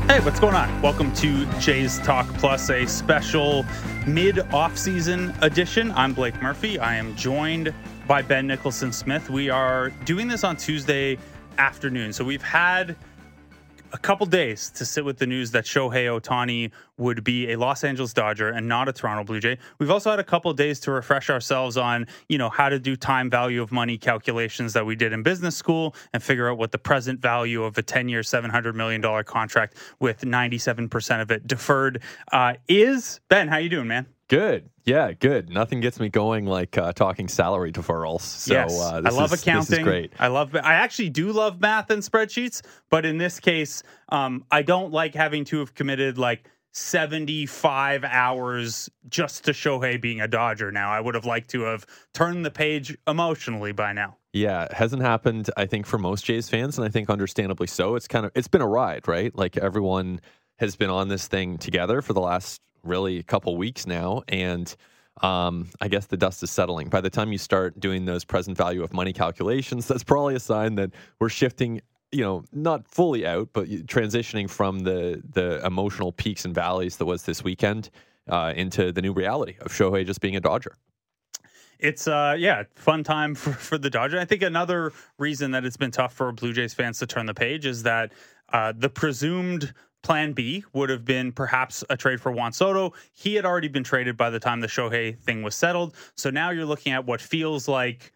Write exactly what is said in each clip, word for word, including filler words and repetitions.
Hey, what's going on? Welcome to Jays Talk Plus, a special mid-off-season edition. I'm Blake Murphy. I am joined by Ben Nicholson-Smith. We are doing this on Tuesday afternoon, so we've had a couple days to sit with the news that Shohei Ohtani would be a Los Angeles Dodger and not a Toronto Blue Jay. We've also had a couple days to refresh ourselves on, you know, how to do time value of money calculations that we did in business school and figure out what the present value of a ten-year, seven hundred million dollars contract with ninety-seven percent of it deferred uh, is. Ben, how you doing, man? Good. Yeah, good. Nothing gets me going like uh, talking salary deferrals. So, yes, uh, this I love is, accounting. This is great. I love. I actually do love math and spreadsheets, but in this case, um, I don't like having to have committed like seventy-five hours just to Shohei being a Dodger. Now, I would have liked to have turned the page emotionally by now. Yeah, it hasn't happened, I think, for most Jays fans, and I think understandably so. It's kind of it's been a ride, right? Like everyone has been on this thing together for the last really a couple weeks now, and um, I guess the dust is settling. By the time you start doing those present value of money calculations, that's probably a sign that we're shifting, you know, not fully out, but transitioning from the the emotional peaks and valleys that was this weekend uh, into the new reality of Shohei just being a Dodger. It's, uh, yeah, fun time for, for the Dodgers. I think another reason that it's been tough for Blue Jays fans to turn the page is that uh, the presumed Plan B would have been perhaps a trade for Juan Soto. He had already been traded by the time the Shohei thing was settled. So now you're looking at what feels like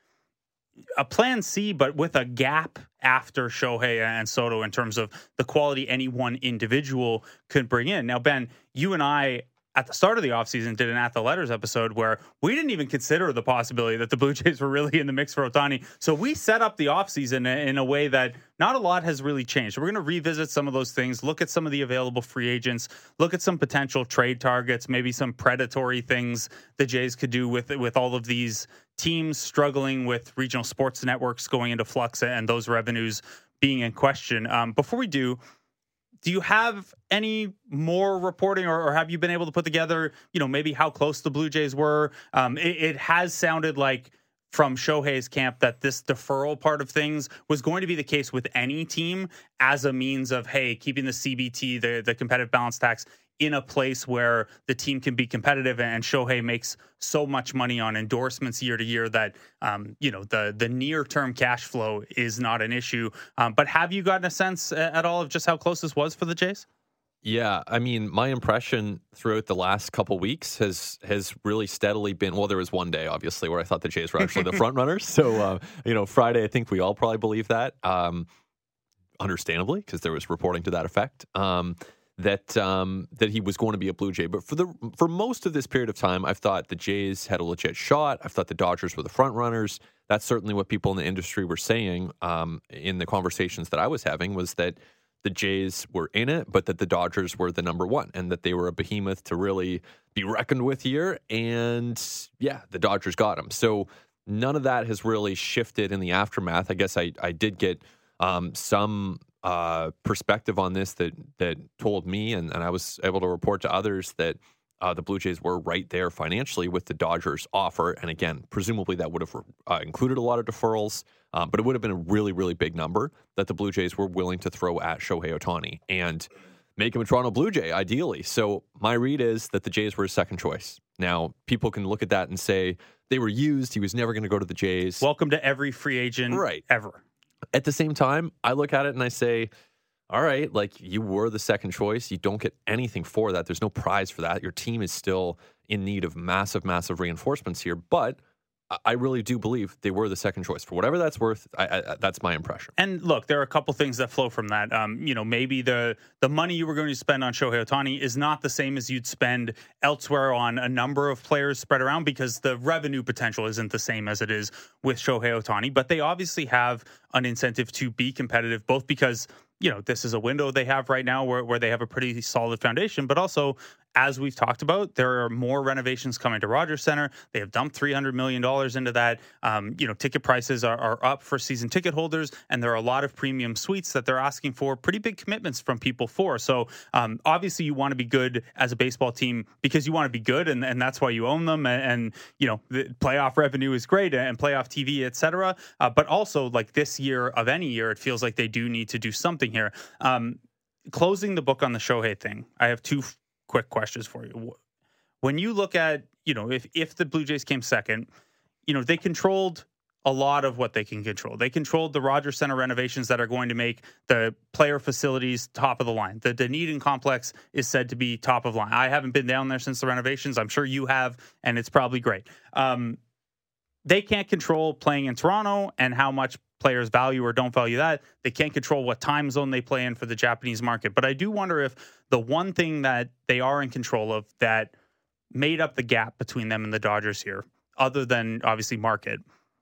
a Plan C, but with a gap after Shohei and Soto in terms of the quality any one individual could bring in. Now, Ben, you and I at the start of the offseason did an At the Letters episode where we didn't even consider the possibility that the Blue Jays were really in the mix for Ohtani. So we set up the offseason in a way that not a lot has really changed. So we're going to revisit some of those things, look at some of the available free agents, look at some potential trade targets, maybe some predatory things the Jays could do with, with all of these teams struggling with regional sports networks going into flux and those revenues being in question. Um, before we do, Do you have any more reporting, or, or have you been able to put together, you know, maybe how close the Blue Jays were? Um, it, it has sounded like from Shohei's camp that this deferral part of things was going to be the case with any team as a means of, hey, keeping the C B T, the, the competitive balance tax, in a place where the team can be competitive, and Shohei makes so much money on endorsements year to year that, um, you know, the the near term cash flow is not an issue. Um, but have you gotten a sense at all of just how close this was for the Jays? Yeah, I mean, my impression throughout the last couple weeks has has really steadily been, well, there was one day, obviously, where I thought the Jays were actually the front runners. So, uh, you know, Friday, I think we all probably believe that, um, understandably, because there was reporting to that effect. Um that um, that he was going to be a Blue Jay. But for the for most of this period of time, I've thought the Jays had a legit shot. I've thought the Dodgers were the front runners. That's certainly what people in the industry were saying um, in the conversations that I was having, was that the Jays were in it, but that the Dodgers were the number one, and that they were a behemoth to really be reckoned with here. And yeah, the Dodgers got him. So none of that has really shifted in the aftermath. I guess I, I did get um, some Uh, perspective on this that that told me, and, and I was able to report to others, that uh, the Blue Jays were right there financially with the Dodgers offer. And again, presumably that would have uh, included a lot of deferrals, um, but it would have been a really, really big number that the Blue Jays were willing to throw at Shohei Ohtani and make him a Toronto Blue Jay, ideally. So my read is that the Jays were his second choice. Now, people can look at that and say they were used. He was never going to go to the Jays. Welcome to every free agent right. ever. At the same time, I look at it and I say, all right, like, you were the second choice. You don't get anything for that. There's no prize for that. Your team is still in need of massive, massive reinforcements here. But I really do believe they were the second choice. For whatever that's worth, I, I, that's my impression. And look, there are a couple things that flow from that. Um, you know, maybe the the money you were going to spend on Shohei Ohtani is not the same as you'd spend elsewhere on a number of players spread around, because the revenue potential isn't the same as it is with Shohei Ohtani. But they obviously have an incentive to be competitive, both because, you know, this is a window they have right now where, where they have a pretty solid foundation, but also, as we've talked about, there are more renovations coming to Rogers Center. They have dumped three hundred million dollars into that. Um, you know, ticket prices are, are up for season ticket holders, and there are a lot of premium suites that they're asking for pretty big commitments from people for. So um, obviously you want to be good as a baseball team because you want to be good, and, and that's why you own them. And, and, you know, the playoff revenue is great, and playoff T V, et cetera. Uh, but also, like, this year of any year, it feels like they do need to do something here. Um, closing the book on the Shohei thing, I have two f- quick questions for you. When you look at, you know, if, if the Blue Jays came second, you know, they controlled a lot of what they can control. They controlled the Rogers Center renovations that are going to make the player facilities top of the line. The Dunedin complex is said to be top of line. I haven't been down there since the renovations. I'm sure you have, and it's probably great. Um, they can't control playing in Toronto and how much players value or don't value that. They can't control what time zone they play in for the Japanese market. But I do wonder if the one thing that they are in control of that made up the gap between them and the Dodgers here, other than obviously market,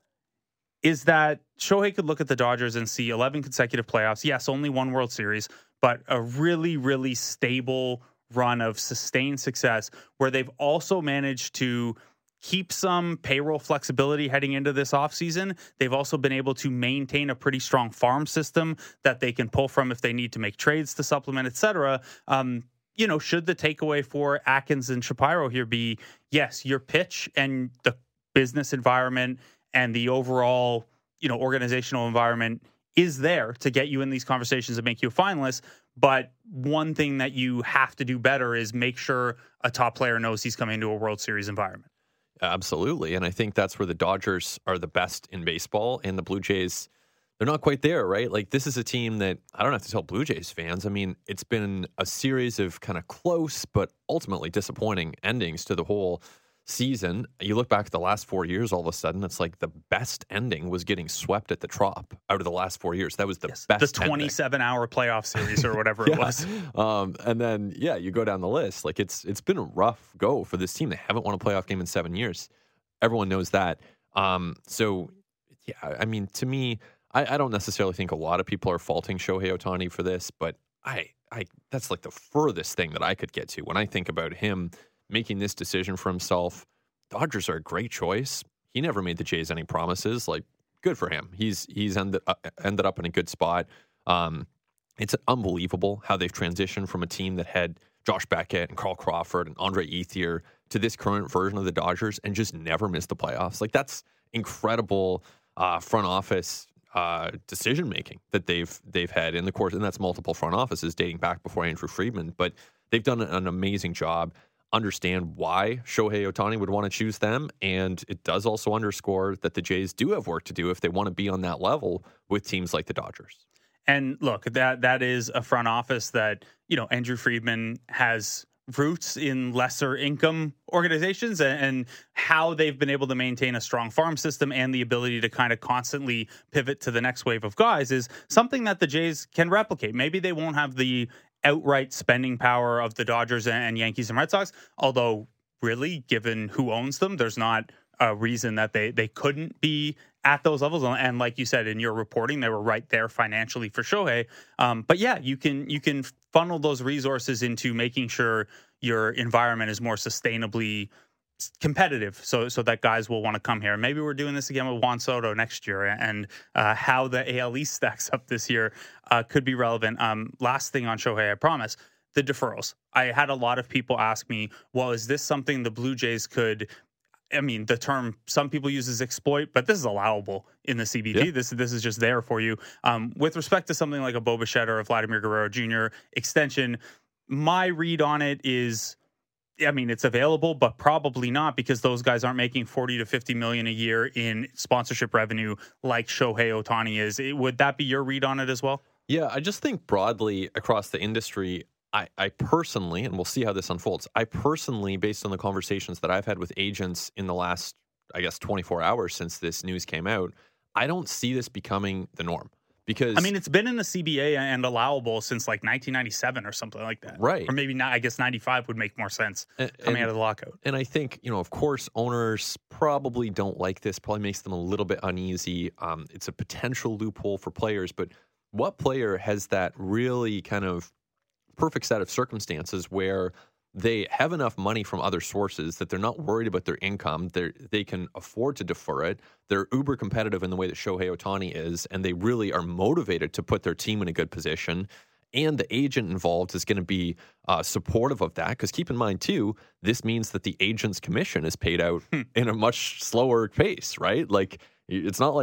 is that Shohei could look at the Dodgers and see eleven consecutive playoffs. Yes, only one World Series, but a really, really stable run of sustained success where they've also managed to keep some payroll flexibility heading into this offseason. They've also been able to maintain a pretty strong farm system that they can pull from if they need to make trades to supplement, et cetera. Um, you know, should the takeaway for Atkins and Shapiro here be, yes, your pitch and the business environment and the overall, you know, organizational environment is there to get you in these conversations and make you a finalist. But one thing that you have to do better is make sure a top player knows he's coming into a World Series environment. Absolutely. And I think that's where the Dodgers are the best in baseball, and the Blue Jays, they're not quite there, right? Like, this is a team that I don't have to tell Blue Jays fans. I mean, it's been a series of kind of close but ultimately disappointing endings to the whole season. You look back at the last four years, all of a sudden, it's like the best ending was getting swept at the Trop out of the last four years. That was the yes, best the twenty-seven hour playoff series or whatever yeah. it was. Um, and then, yeah, you go down the list. Like, it's it's been a rough go for this team. They haven't won a playoff game in seven years. Everyone knows that. Um, so, yeah, I mean, to me, I, I don't necessarily think a lot of people are faulting Shohei Ohtani for this, but I, I that's like the furthest thing that I could get to when I think about him making this decision for himself. Dodgers are a great choice. He never made the Jays any promises. Like, good for him. He's he's ended uh, ended up in a good spot. Um, it's unbelievable how they've transitioned from a team that had Josh Beckett and Carl Crawford and Andre Ethier to this current version of the Dodgers and just never missed the playoffs. Like, that's incredible uh, front office uh, decision making that they've they've had in the course, and that's multiple front offices dating back before Andrew Friedman. But they've done an amazing job. Understand why Shohei Ohtani would want to choose them, and it does also underscore that the Jays do have work to do if they want to be on that level with teams like the Dodgers. And look, that that is a front office that, you know, Andrew Friedman has roots in lesser income organizations, and, and how they've been able to maintain a strong farm system and the ability to kind of constantly pivot to the next wave of guys is something that the Jays can replicate. Maybe they won't have the outright spending power of the Dodgers and Yankees and Red Sox, although really, given who owns them, there's not a reason that they, they couldn't be at those levels. And like you said in your reporting, they were right there financially for Shohei. Um, but yeah, you can you can funnel those resources into making sure your environment is more sustainably competitive, so so that guys will want to come here. Maybe we're doing this again with Juan Soto next year, and uh, how the A L East stacks up this year uh, could be relevant. Um, last thing on Shohei, I promise, the deferrals. I had a lot of people ask me, well, is this something the Blue Jays could, I mean, the term some people use is exploit, but this is allowable in the C B T. Yeah. This, this is just there for you. Um, with respect to something like a Bo Bichette or a Vladimir Guerrero Junior extension, my read on it is, I mean, it's available, but probably not, because those guys aren't making forty to fifty million a year in sponsorship revenue like Shohei Ohtani is. It, would that be your read on it as well? Yeah, I just think broadly across the industry, I, I personally, and we'll see how this unfolds, I personally, based on the conversations that I've had with agents in the last, I guess, twenty-four hours since this news came out, I don't see this becoming the norm. Because, I mean, it's been in the C B A and allowable since like nineteen ninety-seven or something like that. Right. Or maybe not, I guess ninety-five would make more sense and, coming and, out of the lockout. And I think, you know, of course, owners probably don't like this, probably makes them a little bit uneasy. Um, it's a potential loophole for players, but what player has that really kind of perfect set of circumstances where they have enough money from other sources that they're not worried about their income. They they can afford to defer it. They're uber competitive in the way that Shohei Ohtani is, and they really are motivated to put their team in a good position. And the agent involved is going to be uh, supportive of that, because keep in mind, too, this means that the agent's commission is paid out hmm. in a much slower pace, right? Like, it's not like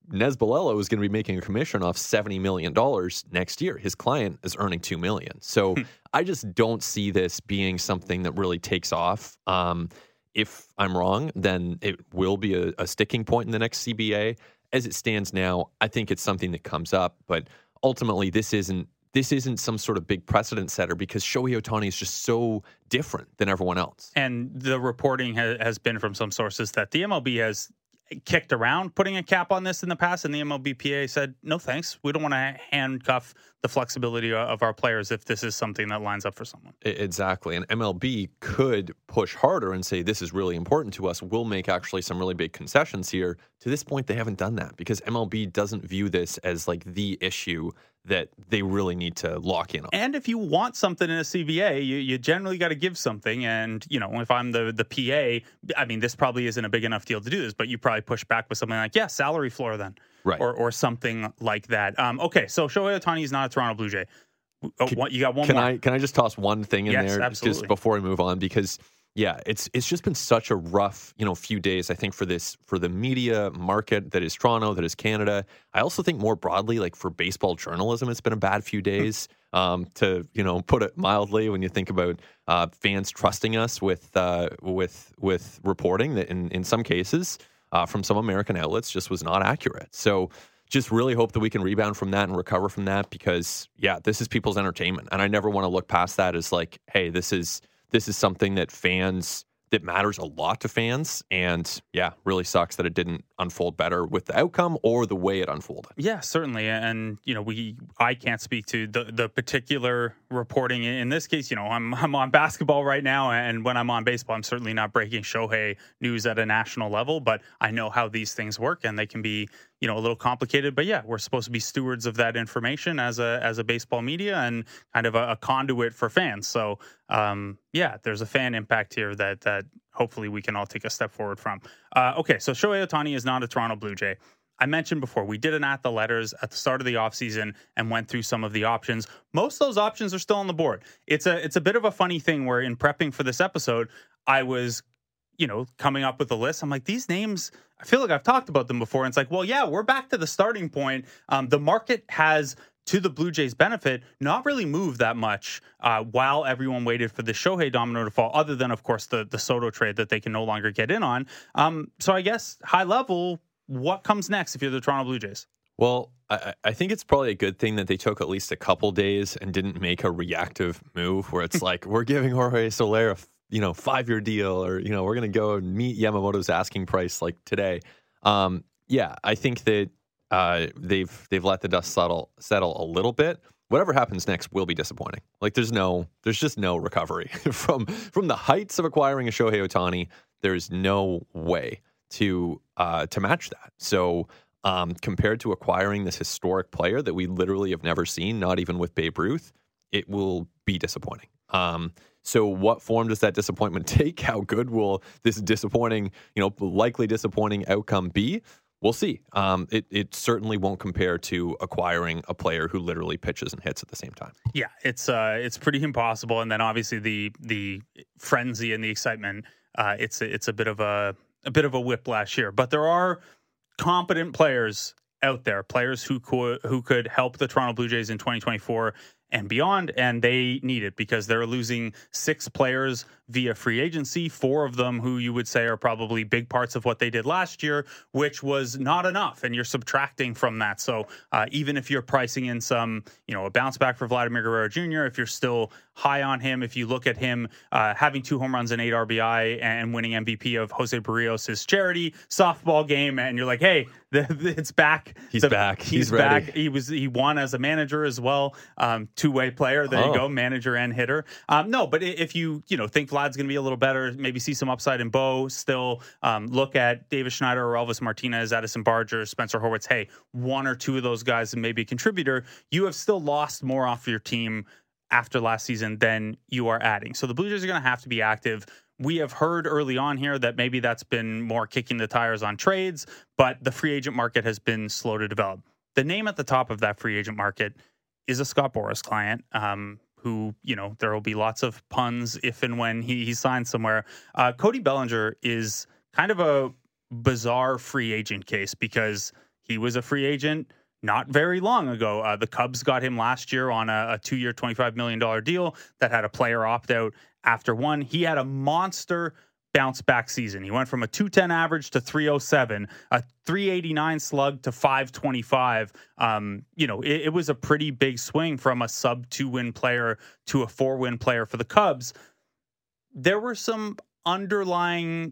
Nez Balelo is going to be making a commission off seventy million dollars next year. His client is earning two million dollars. So I just don't see this being something that really takes off. Um, if I'm wrong, then it will be a, a sticking point in the next C B A. As it stands now, I think it's something that comes up, but ultimately this isn't this isn't some sort of big precedent setter because Shohei Ohtani is just so different than everyone else. And the reporting ha- has been from some sources that the M L B has kicked around putting a cap on this in the past, and the M L B P A said, no thanks, we don't want to handcuff the flexibility of our players if this is something that lines up for someone. Exactly. And M L B could push harder and say, this is really important to us. We'll make actually some really big concessions here. To this point, they haven't done that because M L B doesn't view this as like the issue that they really need to lock in on. And if you want something in a C B A, you, you generally got to give something. And, you know, if I'm the, the P A, I mean, this probably isn't a big enough deal to do this, but you probably push back with something like, yeah, salary floor then. Right. Or, or something like that. Um, okay, so Shohei Ohtani is not a Toronto Blue Jay. Oh, Can, what, you got one can more. I can I just toss one thing in Yes, there absolutely. just before we move on? Because yeah, it's it's just been such a rough, you know, few days, I think, for this for the media market that is Toronto, that is Canada. I also think more broadly, like for baseball journalism, it's been a bad few days. um, to you know, put it mildly, when you think about uh, fans trusting us with uh, with with reporting that in in some cases uh, from some American outlets just was not accurate. So just really hope that we can rebound from that and recover from that because, yeah, this is people's entertainment. And I never want to look past that as like, hey, this is this is something that fans, that matters a lot to fans. And, yeah, really sucks that it didn't unfold better with the outcome or the way it unfolded. Yeah, certainly. And, you know, we I can't speak to the, the particular reporting. In this case, you know, I'm I'm on basketball right now. And when I'm on baseball, I'm certainly not breaking Shohei news at a national level. But I know how these things work and they can be, you know, a little complicated. But yeah, we're supposed to be stewards of that information as a as a baseball media and kind of a, a conduit for fans. So, um, yeah, there's a fan impact here that that hopefully we can all take a step forward from. Uh, okay, so Shohei Ohtani is not a Toronto Blue Jay. I mentioned before, we did an At the Letters at the start of the offseason and went through some of the options. Most of those options are still on the board. It's a it's a bit of a funny thing where in prepping for this episode, I was, you know, coming up with a list. I'm like, these names, I feel like I've talked about them before. And it's like, well, yeah, we're back to the starting point. Um, the market has, to the Blue Jays' benefit, not really moved that much uh, while everyone waited for the Shohei domino to fall, other than, of course, the, the Soto trade that they can no longer get in on. Um, so I guess high level, what comes next if you're the Toronto Blue Jays? Well, I, I think it's probably a good thing that they took at least a couple days and didn't make a reactive move where it's like, we're giving Jorge Soler a you know, five-year deal, or, you know, we're going to go and meet Yamamoto's asking price like today. Um, yeah, I think that uh, they've they've let the dust settle settle a little bit. Whatever happens next will be disappointing. Like there's no, there's just no recovery from from the heights of acquiring a Shohei Ohtani. There's no way to uh, to match that. So um, compared to acquiring this historic player that we literally have never seen, not even with Babe Ruth, it will be disappointing. Um, So what form does that disappointment take? How good will this disappointing, you know, likely disappointing outcome be? We'll see. Um, it, it certainly won't compare to acquiring a player who literally pitches and hits at the same time. Yeah, it's uh, it's pretty impossible. And then obviously the the frenzy and the excitement, uh, it's it's a bit of a a bit of a whiplash here. But there are competent players out there, players who could who could help the Toronto Blue Jays in twenty twenty-four and beyond, and they need it because they're losing six players via free agency, four of them who you would say are probably big parts of what they did last year, which was not enough, and you're subtracting from that. So uh, even if you're pricing in some, you know, a bounce back for Vladimir Guerrero Junior, if you're still high on him, if you look at him uh, having two home runs and eight R B I and winning M V P of Jose Barrios' charity softball game, and you're like, hey, the, the, it's back. He's the, back. He's, He's back. ready. He was he won as a manager as well. Um, two-way player. There oh. you go, manager and hitter. Um, no, but if you you know think Vlad's going to be a little better, maybe see some upside in Bo. Still um, look at Davis Schneider or Elvis Martinez, Addison Barger, Spencer Horwitz. Hey, one or two of those guys and maybe a contributor. You have still lost more off your team after last season than you are adding. So the Blue Jays are going to have to be active. We have heard early on here that maybe that's been more kicking the tires on trades, but the free agent market has been slow to develop. The name at the top of that free agent market is a Scott Boras client, um, who, you know, there will be lots of puns if and when he, he signs somewhere. Uh, Cody Bellinger is kind of a bizarre free agent case because He was a free agent not very long ago. Uh, the Cubs got him last year on a, a two-year, twenty-five million dollars deal that had a player opt-out after one. He had a monster bounce back season. He went from a two ten average to three oh seven, a three eighty-nine slug to five twenty-five. Um, you know, it, it was a pretty big swing from a sub two win player to a four win player for the Cubs. There were some underlying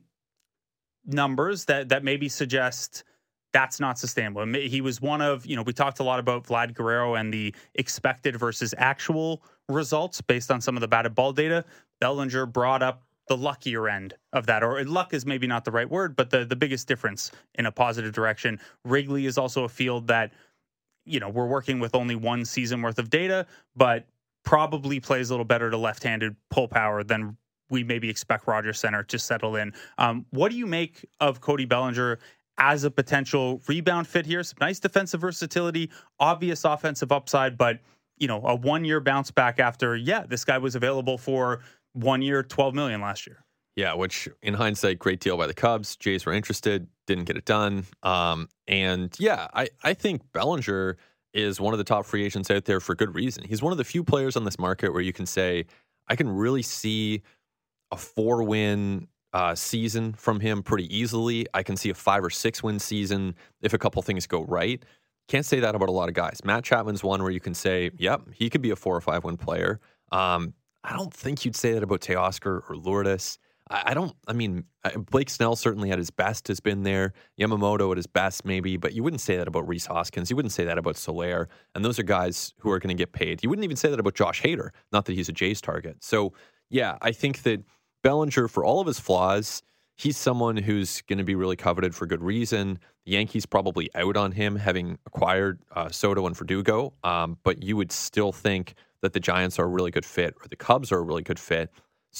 numbers that that maybe suggest that's not sustainable. He was one of, you know, we talked a lot about Vlad Guerrero and the expected versus actual results based on some of the batted ball data. Bellinger brought up the luckier end of that, or luck is maybe not the right word, but the, the biggest difference in a positive direction. Wrigley is also a field that, you know, we're working with only one season worth of data, but probably plays a little better to left-handed pull power than we maybe expect Rogers Center to settle in. Um, what do you make of Cody Bellinger as a potential rebound fit here? Some nice defensive versatility, obvious offensive upside, but, you know, a one-year bounce back after, yeah, this guy was available for one year, twelve million dollars last year. Yeah, which in hindsight, great deal by the Cubs. Jays were interested, didn't get it done. Um, and yeah, I, I think Bellinger is one of the top free agents out there for good reason. He's one of the few players on this market where you can say, I can really see a four-win uh, season from him pretty easily. I can see a five or six-win season if a couple things go right. Can't say that about a lot of guys. Matt Chapman's one where you can say, yep, he could be a four or five-win player. Um, I don't think you'd say that about Teoscar or Lourdes. I, I don't, I mean, Blake Snell certainly at his best has been there. Yamamoto at his best, maybe, but you wouldn't say that about Rhys Hoskins. You wouldn't say that about Soler. And those are guys who are going to get paid. You wouldn't even say that about Josh Hader, not that he's a Jays target. So, yeah, I think that Bellinger, for all of his flaws, he's someone who's going to be really coveted for good reason. The Yankees probably out on him, having acquired uh, Soto and Verdugo, um, but you would still think that the Giants are a really good fit, or the Cubs are a really good fit.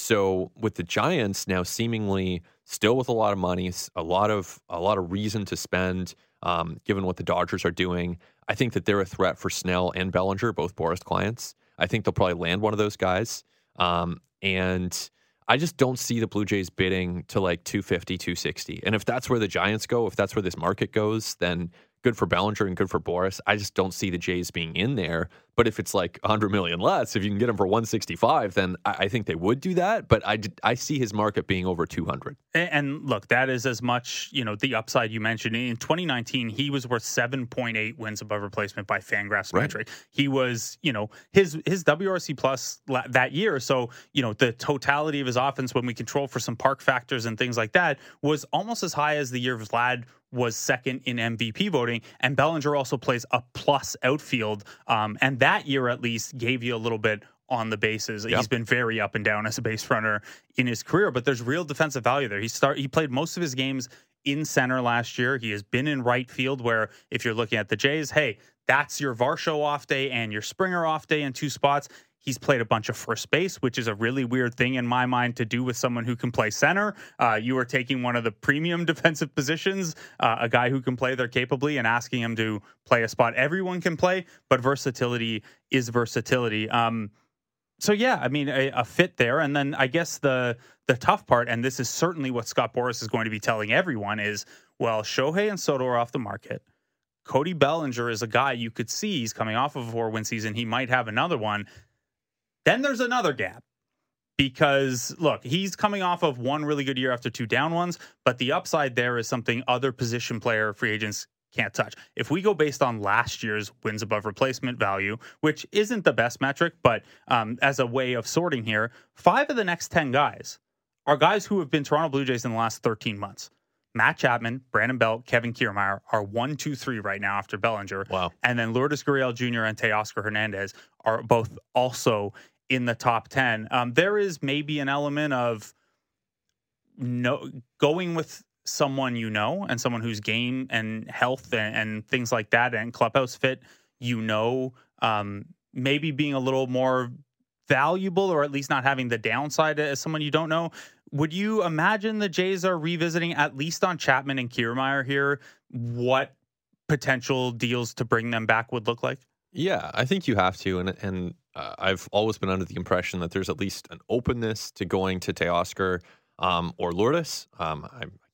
So with the Giants now seemingly still with a lot of money, a lot of a lot of reason to spend, um, given what the Dodgers are doing, I think that they're a threat for Snell and Bellinger, both Boras clients. I think they'll probably land one of those guys. Um, and I just don't see the Blue Jays bidding to like two fifty, two sixty. And if that's where the Giants go, if that's where this market goes, then good for Bellinger and good for Boras. I just don't see the Jays being in there. But if it's like one hundred million less, if you can get him for one sixty-five, then I, I think they would do that. But I, I see his market being over two hundred. And, and look, that is as much, you know, the upside you mentioned. In twenty nineteen, he was worth seven point eight wins above replacement by Fangraphs Right. metric. He was, you know, his his W R C plus la- that year. So, you know, the totality of his offense, when we control for some park factors and things like that, was almost as high as the year Vlad was second in M V P voting. And Bellinger also plays a plus outfield. Um, and that year at least gave you a little bit on the bases. Yep. He's been very up and down as a base runner in his career, but there's real defensive value there. He start he played most of his games in center last year. He has been in right field, where if you're looking at the Jays, hey, that's your Varsho off day and your Springer off day in two spots. He's played a bunch of first base, which is a really weird thing in my mind to do with someone who can play center. Uh, you are taking one of the premium defensive positions, uh, a guy who can play there capably, and asking him to play a spot everyone can play, but versatility is versatility. Um, so, yeah, I mean, a, a fit there. And then I guess the the tough part, and this is certainly what Scott Boras is going to be telling everyone, is, well, Shohei and Soto are off the market. Cody Bellinger is a guy you could see he's coming off of a four-win season. He might have another one. Then there's another gap because, look, he's coming off of one really good year after two down ones, but the upside there is something other position player free agents can't touch. If we go based on last year's wins above replacement value, which isn't the best metric, but um, as a way of sorting here, five of the next ten guys are guys who have been Toronto Blue Jays in the last thirteen months. Matt Chapman, Brandon Belt, Kevin Kiermaier are one, two, three right now after Bellinger. Wow. And then Lourdes Gurriel Junior and Teoscar Hernandez are both also in the top ten. Um, there is maybe an element of no going with someone you know, and someone whose game and health and, and things like that and clubhouse fit, you know, um, maybe being a little more valuable, or at least not having the downside as someone you don't know. Would you imagine the Jays are revisiting, at least on Chapman and Kiermaier here, what potential deals to bring them back would look like? Yeah, I think you have to. And and uh, I've always been under the impression that there's at least an openness to going to Teoscar um, or Lourdes. Um, I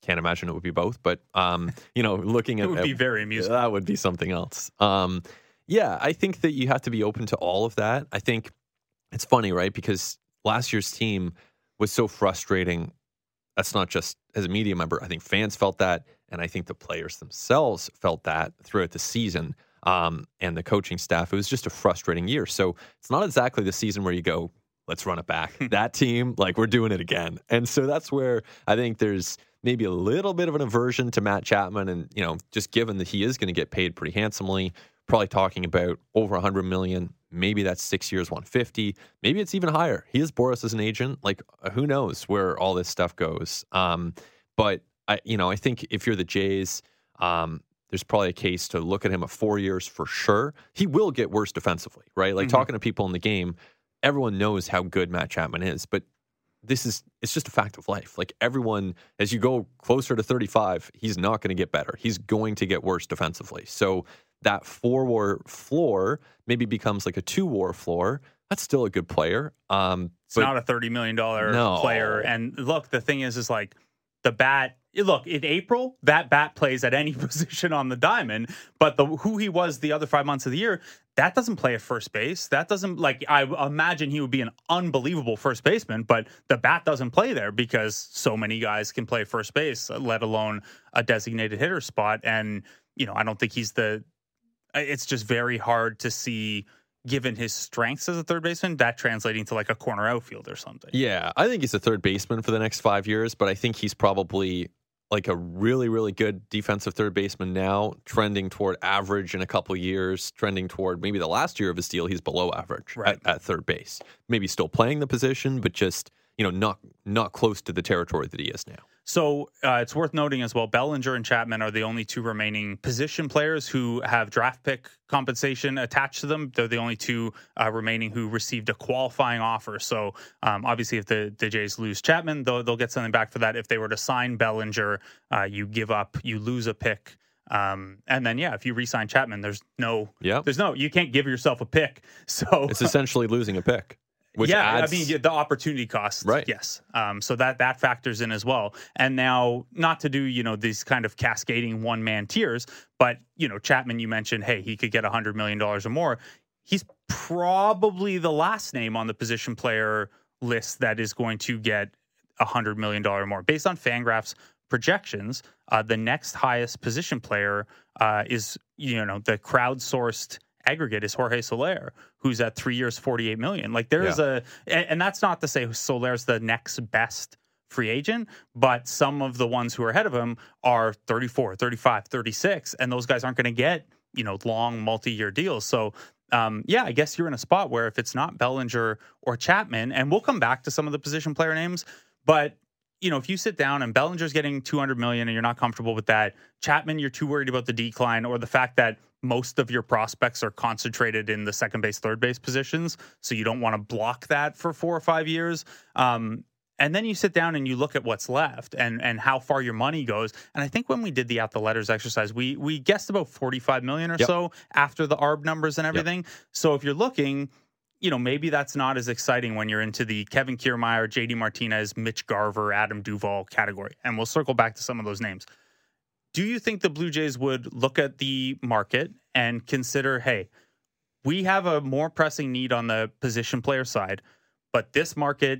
can't imagine it would be both, but um, you know, looking at it would at, be very amusing. That would be something else. Um, yeah, I think that you have to be open to all of that. I think it's funny, right? Because last year's team was so frustrating. That's not just as a media member. I think fans felt that, and I think the players themselves felt that throughout the season. Um, and the coaching staff, it was just a frustrating year. So it's not exactly the season where you go, let's run it back. That team, like, we're doing it again. And so that's where I think there's maybe a little bit of an aversion to Matt Chapman. And, you know, just given that he is going to get paid pretty handsomely, probably talking about over one hundred million dollars. Maybe that's six years, one hundred fifty. Maybe it's even higher. He is Boris as an agent. Like, who knows where all this stuff goes. Um, but, I, you know, I think if you're the Jays, um, there's probably a case to look at him at four years for sure. He will get worse defensively, right? Like, mm-hmm. talking to people in the game, everyone knows how good Matt Chapman is, but this is, it's just a fact of life. Like, everyone, as you go closer to thirty-five, he's not going to get better. He's going to get worse defensively. So that four-war floor maybe becomes like a two-war floor. That's still a good player. Um, it's not a thirty million dollars no. player. And look, the thing is, is like the bat, look, in April, that bat plays at any position on the diamond, but the who he was the other five months of the year, that doesn't play at first base. That doesn't, like, I imagine he would be an unbelievable first baseman, but the bat doesn't play there because so many guys can play first base, let alone a designated hitter spot. And, you know, I don't think he's the, it's just very hard to see, given his strengths as a third baseman, that translating to like a corner outfield or something. Yeah, I think he's a third baseman for the next five years, but I think he's probably like a really, really good defensive third baseman now, trending toward average in a couple of years, trending toward maybe the last year of his deal, he's below average right. at, at third base. Maybe still playing the position, but just, you know, not not close to the territory that he is now. So uh, it's worth noting as well, Bellinger and Chapman are the only two remaining position players who have draft pick compensation attached to them. They're the only two uh, remaining who received a qualifying offer. So um, obviously if the, the Jays lose Chapman, they'll, they'll get something back for that. If they were to sign Bellinger, uh, you give up, you lose a pick. Um, and then, yeah, if you re-sign Chapman, there's no, yep. there's no, you can't give yourself a pick. So it's essentially losing a pick. Which yeah, adds... I mean, the opportunity cost, right? Yes, um, so that that factors in as well. And now, not to do you know these kind of cascading one man tiers, but you know Chapman, you mentioned, hey, he could get a hundred million dollars or more. He's probably the last name on the position player list that is going to get a hundred million dollar or more, based on Fangraphs projections. Uh, the next highest position player uh, is you know the crowdsourced aggregate is Jorge Soler, who's at three years, forty-eight million. Like there's yeah. a, and that's not to say Soler's the next best free agent, but some of the ones who are ahead of him are thirty-four, thirty-five, thirty-six, and those guys aren't going to get, you know, long multi-year deals. So, um, yeah, I guess you're in a spot where if it's not Bellinger or Chapman, and we'll come back to some of the position player names, but you know, if you sit down and Bellinger's getting two hundred million and you're not comfortable with that, Chapman, you're too worried about the decline or the fact that most of your prospects are concentrated in the second base, third base positions. So you don't want to block that for four or five years. Um, and then you sit down and you look at what's left and, and how far your money goes. And I think when we did the At the Letters exercise, we, we guessed about forty-five million or yep. so after the A R B numbers and everything. Yep. So if you're looking, you know, maybe that's not as exciting when you're into the Kevin Kiermaier, J D Martinez, Mitch Garver, Adam Duvall category. And we'll circle back to some of those names. Do you think the Blue Jays would look at the market and consider, hey, we have a more pressing need on the position player side, but this market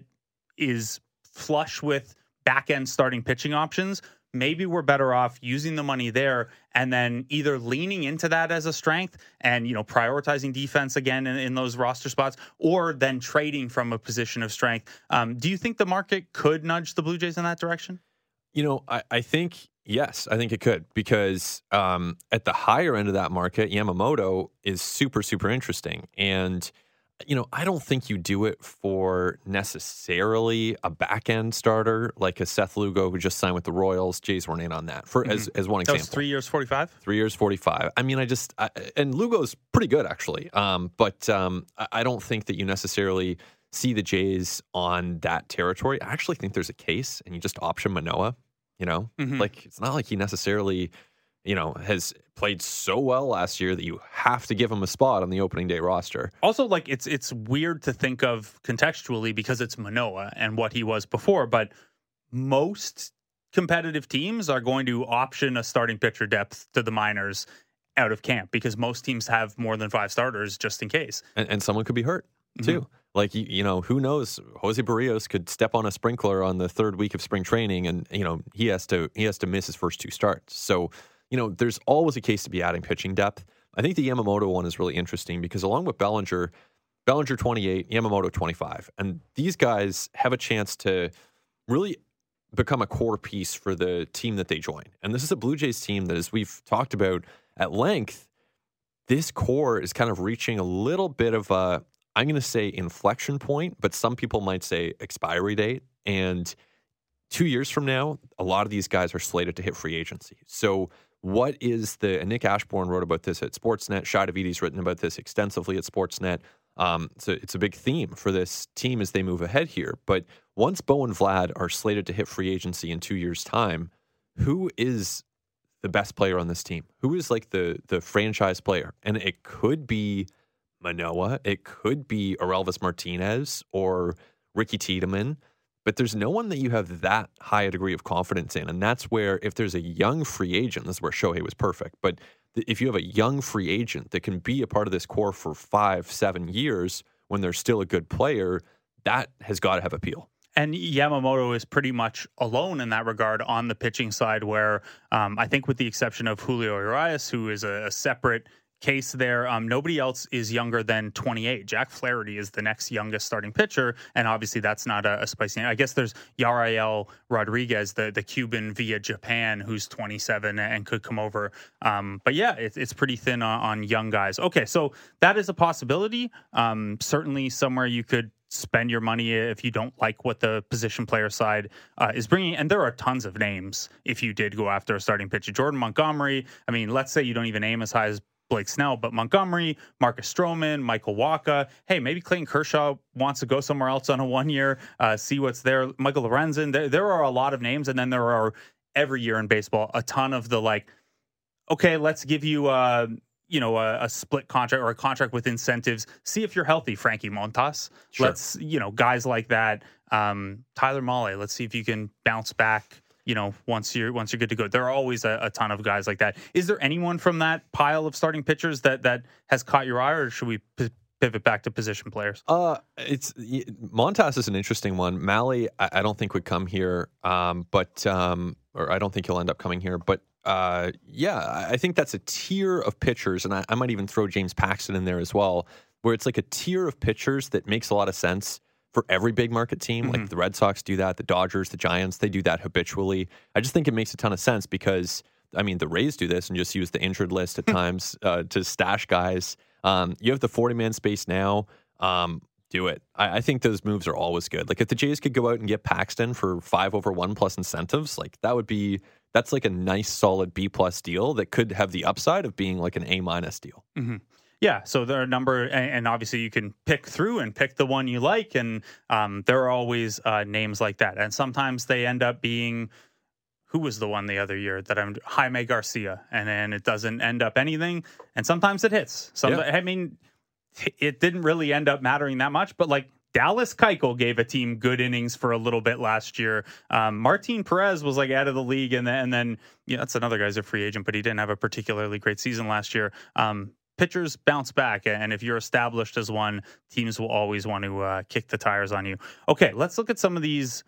is flush with back-end starting pitching options. Maybe we're better off using the money there and then either leaning into that as a strength and, you know, prioritizing defense again in, in those roster spots, or then trading from a position of strength. Um, do you think the market could nudge the Blue Jays in that direction? You know, I, I think, yes, I think it could, because um, at the higher end of that market, Yamamoto is super, super interesting. And, you know, I don't think you do it for necessarily a back-end starter like a Seth Lugo who just signed with the Royals. Jays weren't in on that, for mm-hmm. as, as one example. That was three years, forty-five? Three years, forty-five. I mean, I just, I, and Lugo's pretty good, actually. Um, but um, I, I don't think that you necessarily see the Jays on that territory. I actually think there's a case, and you just option Manoah. You know, mm-hmm. like it's not like he necessarily, you know, has played so well last year that you have to give him a spot on the opening day roster. Also, like it's it's weird to think of contextually because it's Manoah and what he was before, but most competitive teams are going to option a starting pitcher depth to the minors out of camp because most teams have more than five starters just in case. And, and someone could be hurt too. Mm-hmm. Like, you, you know, who knows? Jose Barrios could step on a sprinkler on the third week of spring training, and you know he has to he has to miss his first two starts. So, you know, there's always a case to be adding pitching depth. I think the Yamamoto one is really interesting because along with Bellinger, Bellinger twenty-eight, Yamamoto twenty-five, and these guys have a chance to really become a core piece for the team that they join. And this is a Blue Jays team that, as we've talked about at length, this core is kind of reaching a little bit of a, I'm going to say inflection point, but some people might say expiry date. And two years from now, a lot of these guys are slated to hit free agency. So what is the, and Nick Ashbourne wrote about this at Sportsnet, Shai Davidi's written about this extensively at Sportsnet. Um, so it's a big theme for this team as they move ahead here. But once Bo and Vlad are slated to hit free agency in two years' time, who is the best player on this team? Who is like the the franchise player? And it could be Manoah, it could be Orelvis Martinez or Ricky Tiedemann, but there's no one that you have that high a degree of confidence in. And that's where, if there's a young free agent, this is where Shohei was perfect, but if you have a young free agent that can be a part of this core for five, seven years when they're still a good player, that has got to have appeal. And Yamamoto is pretty much alone in that regard on the pitching side, where um, I think with the exception of Julio Urias, who is a, a separate case there, um, nobody else is younger than twenty-eight. Jack Flaherty is the next youngest starting pitcher, and obviously that's not a, a spicy name. I guess there's Yariel Rodriguez, the, the Cuban via Japan, who's twenty-seven and could come over. Um, but yeah, it, it's pretty thin on, on young guys. Okay, so that is a possibility. Um, certainly somewhere you could spend your money if you don't like what the position player side uh, is bringing. And there are tons of names if you did go after a starting pitcher. Jordan Montgomery, I mean, let's say you don't even aim as high as Blake Snell, but Montgomery, Marcus Stroman, Michael Wacha. Hey, maybe Clayton Kershaw wants to go somewhere else on a one year, uh, see what's there. Michael Lorenzen. There, there are a lot of names. And then there are every year in baseball, a ton of the like, okay, let's give you uh you know, a, a split contract or a contract with incentives. See if you're healthy, Frankie Montas. Sure. Let's, you know, guys like that. Um, Tyler Mahle, let's see if you can bounce back, you know, once you're once you're good to go. There are always a, a ton of guys like that. Is there anyone from that pile of starting pitchers that that has caught your eye, or should we p- pivot back to position players? Uh, it's Montas is an interesting one. Mahle, I, I don't think would come here, um, but um, or I don't think he'll end up coming here, but. Uh, yeah, I think that's a tier of pitchers, and I, I might even throw James Paxton in there as well, where it's like a tier of pitchers that makes a lot of sense for every big market team. Mm-hmm. Like the Red Sox do that, the Dodgers, the Giants, they do that habitually. I just think it makes a ton of sense because, I mean, the Rays do this and just use the injured list at times uh, to stash guys. Um, you have the forty-man space now. Um, do it. I, I think those moves are always good. Like if the Jays could go out and get Paxton for five over one plus incentives, like that would be... That's like a nice, solid B plus deal that could have the upside of being like an A minus deal. Mm-hmm. Yeah, so there are a number, and, and obviously you can pick through and pick the one you like, and um, there are always uh, names like that. And sometimes they end up being, who was the one the other year that I'm, Jaime Garcia, and then it doesn't end up anything, and sometimes it hits. Some, yeah. I mean, it didn't really end up mattering that much, but like, Dallas Keuchel gave a team good innings for a little bit last year. Um, Martin Perez was like out of the league, and then, and then yeah, that's another guy's a free agent, but he didn't have a particularly great season last year. Um, pitchers bounce back, and if you're established as one, teams will always want to uh, kick the tires on you. Okay, let's look at some of these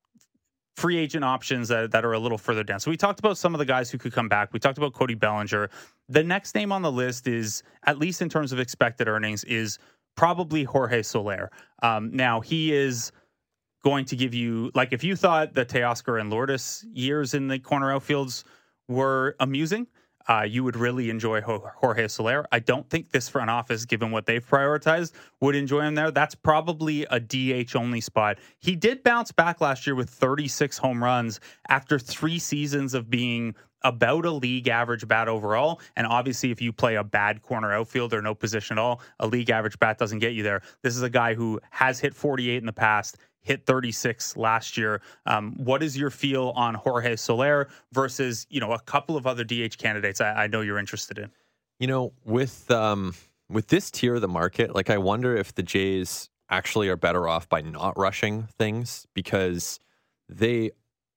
free agent options that, that are a little further down. So we talked about some of the guys who could come back. We talked about Cody Bellinger. The next name on the list is, at least in terms of expected earnings, is probably Jorge Soler. Um, now, he is going to give you, like, if you thought the Teoscar and Lourdes years in the corner outfields were amusing, uh, you would really enjoy Jorge Soler. I don't think this front office, given what they've prioritized, would enjoy him there. That's probably a D H only spot. He did bounce back last year with thirty-six home runs after three seasons of being about a league average bat overall. And obviously, if you play a bad corner outfield or no position at all, a league average bat doesn't get you there. This is a guy who has hit forty-eight in the past, hit thirty-six last year. Um, what is your feel on Jorge Soler versus, you know, a couple of other D H candidates I, I know you're interested in? You know, with um, with this tier of the market, like I wonder if the Jays actually are better off by not rushing things, because they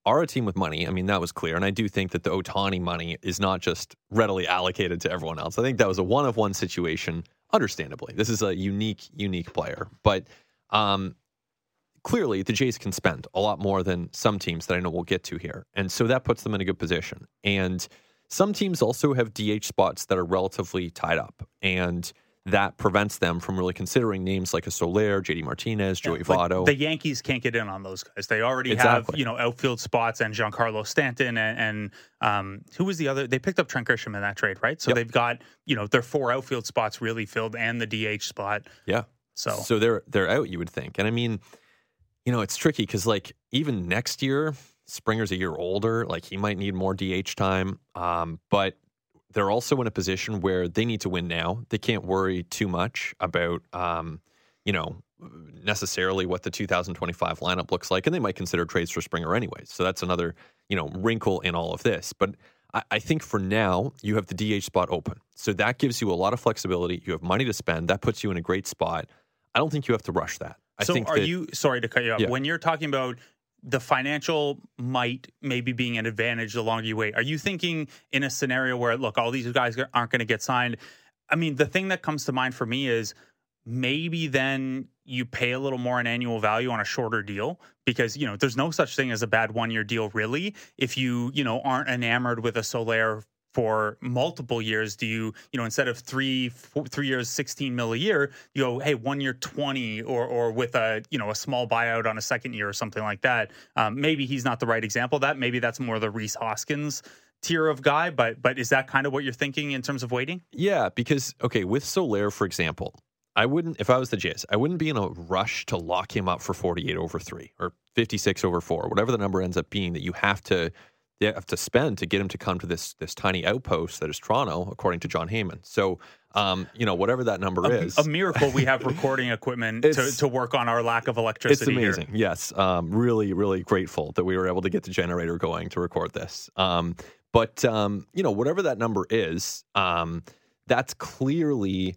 are a team with money. I mean, that was clear. And I do think that the Ohtani money is not just readily allocated to everyone else. I think that was a one-of-one situation, understandably. This is a unique, unique player. But um, clearly, the Jays can spend a lot more than some teams that I know we'll get to here. And so that puts them in a good position. And some teams also have D H spots that are relatively tied up. And that prevents them from really considering names like a Soler, J D Martinez, Joey yeah, Votto. Like the Yankees can't get in on those guys. They already Exactly. have, you know, outfield spots and Giancarlo Stanton and, and um, who was the other? They picked up Trent Grisham in that trade, right? So Yep. they've got, you know, their four outfield spots really filled and the D H spot. Yeah. So so they're they're out, you would think. And I mean, you know, it's tricky because like even next year, Springer's a year older. Like he might need more D H time. Um, but they're also in a position where they need to win now. They can't worry too much about, um, you know, necessarily what the two thousand twenty-five lineup looks like. And they might consider trades for Springer anyways. So that's another, you know, wrinkle in all of this. But I, I think for now, you have the D H spot open. So that gives you a lot of flexibility. You have money to spend. That puts you in a great spot. I don't think you have to rush that. I so think are that, you, sorry to cut you off, Yeah. when you're talking about the financial might maybe being an advantage the longer you wait, are you thinking in a scenario where, look, all these guys aren't going to get signed? I mean, the thing that comes to mind for me is maybe then you pay a little more in annual value on a shorter deal because, you know, there's no such thing as a bad one-year deal, really. If you, you know, aren't enamored with a Soler for multiple years, do you, you know, instead of three, four, three years, sixteen mil a year, you go, hey, one year, twenty, or or with a, you know, a small buyout on a second year or something like that. Um, maybe he's not the right example of that. Maybe that's more the Rhys Hoskins tier of guy, but but is that kind of what you're thinking in terms of waiting? Yeah, because, okay, with Soler, for example, I wouldn't, if I was the Jays, I wouldn't be in a rush to lock him up for forty-eight over three or fifty-six over four, whatever the number ends up being that you have to they have to spend to get him to come to this this tiny outpost that is Toronto, according to John Heyman. So, um, you know, whatever that number A, is. a miracle we have recording equipment to, to work on our lack of electricity. It's amazing. Here. Yes. Um, really, really grateful that we were able to get the generator going to record this. Um, but, um, you know, whatever that number is, um, that's clearly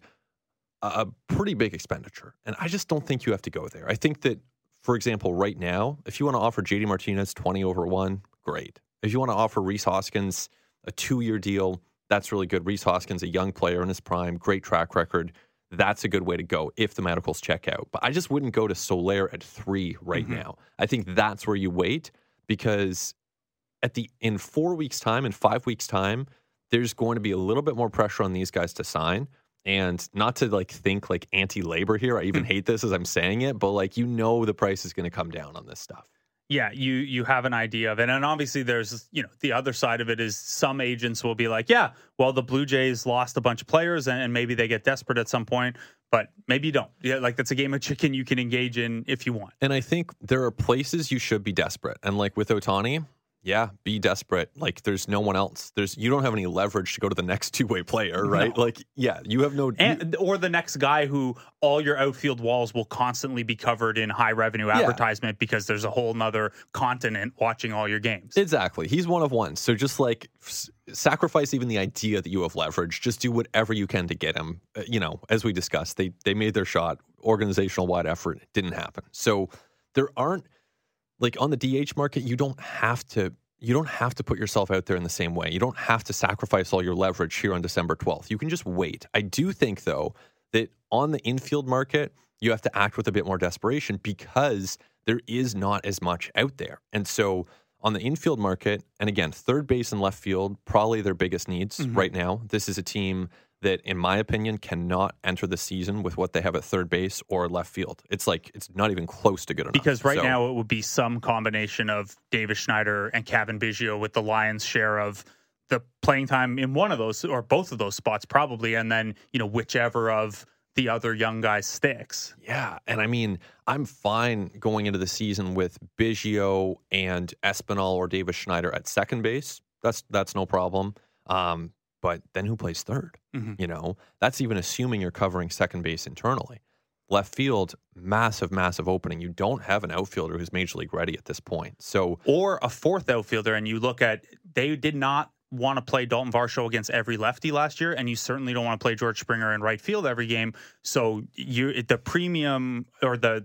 a pretty big expenditure. And I just don't think you have to go there. I think that, for example, right now, if you want to offer J D Martinez twenty over one, great. If you want to offer Rhys Hoskins a two-year deal, that's really good. Rhys Hoskins, a young player in his prime, great track record. That's a good way to go if the medicals check out. But I just wouldn't go to Soler at three right mm-hmm. now. I think that's where you wait because at the in four weeks' time, in five weeks' time, there's going to be a little bit more pressure on these guys to sign. And not to like think like anti-labor here. I even hate this as I'm saying it, but like you know the price is going to come down on this stuff. Yeah, you you have an idea of it. And obviously there's, you know, the other side of it is some agents will be like, yeah, well, the Blue Jays lost a bunch of players and, and maybe they get desperate at some point, but maybe you don't. Yeah, like that's a game of chicken you can engage in if you want. And I think there are places you should be desperate. And like with Ohtani, yeah, be desperate. Like there's no one else. There's you don't have any leverage to go to the next two-way player, right? No. Like, yeah, you have no and, you, or the next guy who all your outfield walls will constantly be covered in high revenue advertisement yeah. because there's a whole nother continent watching all your games. Exactly. He's one of one. So just like s- sacrifice even the idea that you have leverage. Just do whatever you can to get him. Uh, you know, as we discussed, they they made their shot. Organizational wide effort didn't happen. So there aren't like on the D H market, you don't have to you don't have to put yourself out there in the same way. You don't have to sacrifice all your leverage here on December twelfth. You can just wait. I do think though that on the infield market, you have to act with a bit more desperation because there is not as much out there. And so on the infield market, and again, third base and left field, probably their biggest needs mm-hmm. right now. This is a team that, in my opinion, cannot enter the season with what they have at third base or left field. It's like, it's not even close to good enough. Because right so, now it would be some combination of Davis Schneider and Cavan Biggio with the Lions' share of the playing time in one of those or both of those spots probably, and then, you know, whichever of the other young guys sticks. Yeah, and I mean, I'm fine going into the season with Biggio and Espinal or Davis Schneider at second base. That's that's no problem. Um, but then who plays third? Mm-hmm. You know, that's even assuming you're covering second base internally. Left field, massive, massive opening. You don't have an outfielder who's major league ready at this point. So, or a fourth outfielder, and you look at they did not want to play Dalton Varsho against every lefty last year, and you certainly don't want to play George Springer in right field every game. So you the premium or the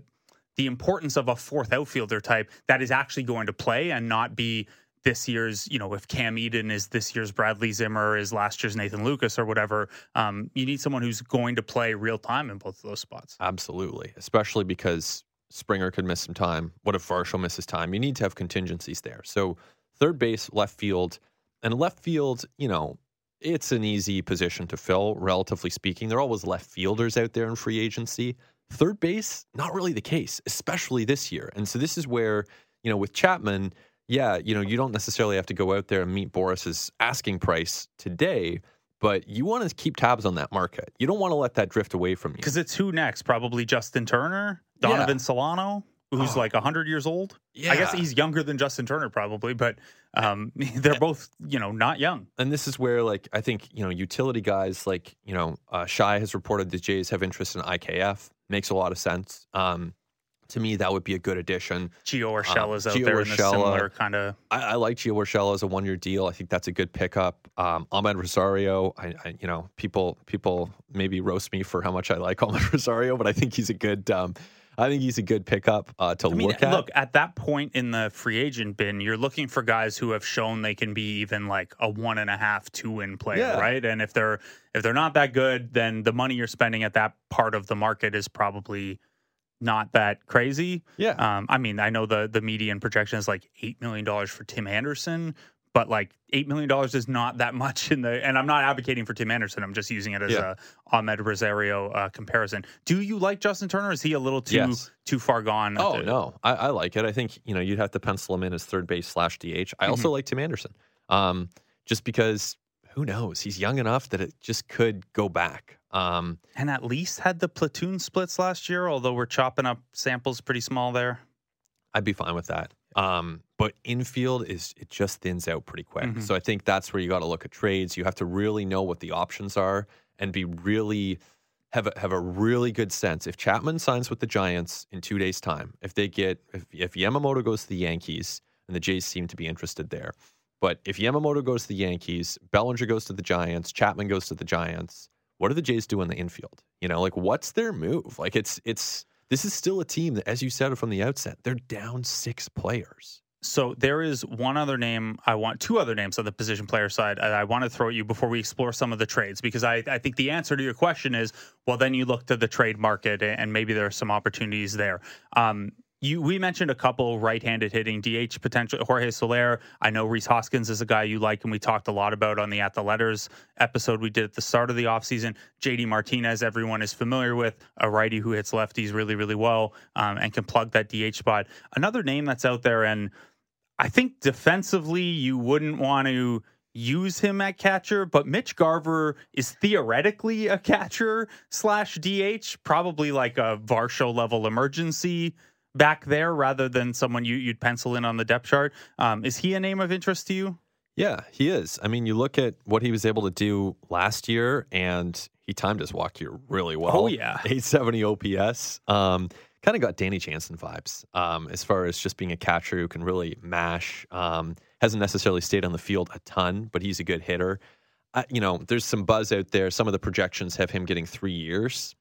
the importance of a fourth outfielder type that is actually going to play and not be this year's, you know, if Cam Eden is this year's Bradley Zimmer, is last year's Nathan Lucas or whatever. Um, you need someone who's going to play real time in both of those spots. Absolutely, especially because Springer could miss some time. What if Varsho misses time? You need to have contingencies there. So third base, left field, and left field, you know, it's an easy position to fill, relatively speaking. There are always left fielders out there in free agency. Third base, not really the case, especially this year. And so this is where, you know, with Chapman, yeah, you know, you don't necessarily have to go out there and meet Boris's asking price today, but you want to keep tabs on that market. You don't want to let that drift away from you. Because it's who next? Probably Justin Turner, Donovan yeah. Solano, who's oh. like one hundred years old. Yeah. I guess he's younger than Justin Turner probably, but um, they're both, you know, not young. And this is where, like, I think, you know, utility guys like, you know, uh, Shai has reported the Jays have interest in I K F. Makes a lot of sense. Um, to me, that would be a good addition. Gio Urshela is um, out Gio there Urshela, in a similar kind of... I, I like Gio Urshela as a one-year deal. I think that's a good pickup. Um, Ahmed Rosario, I, I, you know, people people maybe roast me for how much I like Ahmed Rosario, but I think he's a good... Um, I think he's a good pickup uh, to I mean, look at. Look, at that point in the free agent bin, you're looking for guys who have shown they can be even like a one and a half, two win player, yeah. right? And if they're if they're not that good, then the money you're spending at that part of the market is probably not that crazy. Yeah. Um, I mean, I know the the median projection is like eight million dollars for Tim Anderson, but like eight million dollars is not that much in the, and I'm not advocating for Tim Anderson. I'm just using it as yeah. a Ahmed Rosario uh, comparison. Do you like Justin Turner? Or is he a little too, yes. too far gone? Oh, the, no. I, I like it. I think, you know, you'd have to pencil him in as third base slash D H. I also mm-hmm. like Tim Anderson. Um, just because who knows? He's young enough that it just could go back. Um, and at least had the platoon splits last year, although we're chopping up samples pretty small there. I'd be fine with that. Um, but infield is it just thins out pretty quick. Mm-hmm. So I think that's where you got to look at trades. You have to really know what the options are and be really have a, have a really good sense. If Chapman signs with the Giants in two days' time, if they get if, if Yamamoto goes to the Yankees, and the Jays seem to be interested there, but if Yamamoto goes to the Yankees, Bellinger goes to the Giants, Chapman goes to the Giants, what do the Jays do in the infield? You know, like what's their move? Like it's it's. This is still a team that, as you said from the outset, they're down six players. So there is one other name I want, two other names on the position player side I, I want to throw at you before we explore some of the trades, because I, I think the answer to your question is, well, then you look to the trade market and maybe there are some opportunities there. Um, You, we mentioned a couple right-handed hitting D H potential. Jorge Soler. I know Rhys Hoskins is a guy you like, and we talked a lot about on the At the Letters episode we did at the start of the offseason. J D Martinez, everyone is familiar with, a righty who hits lefties really, really well um, and can plug that D H spot. Another name that's out there, and I think defensively you wouldn't want to use him at catcher, but Mitch Garver is theoretically a catcher slash D H, probably like a Varsho level emergency back there rather than someone you, you'd pencil in on the depth chart. Um, is he a name of interest to you? Yeah, he is. I mean, you look at what he was able to do last year, and he timed his walk here really well. Oh, yeah. eight seventy O P S. Um, kind of got Danny Jansen vibes um, as far as just being a catcher who can really mash. Um, hasn't necessarily stayed on the field a ton, but he's a good hitter. Uh, you know, there's some buzz out there. Some of the projections have him getting three years.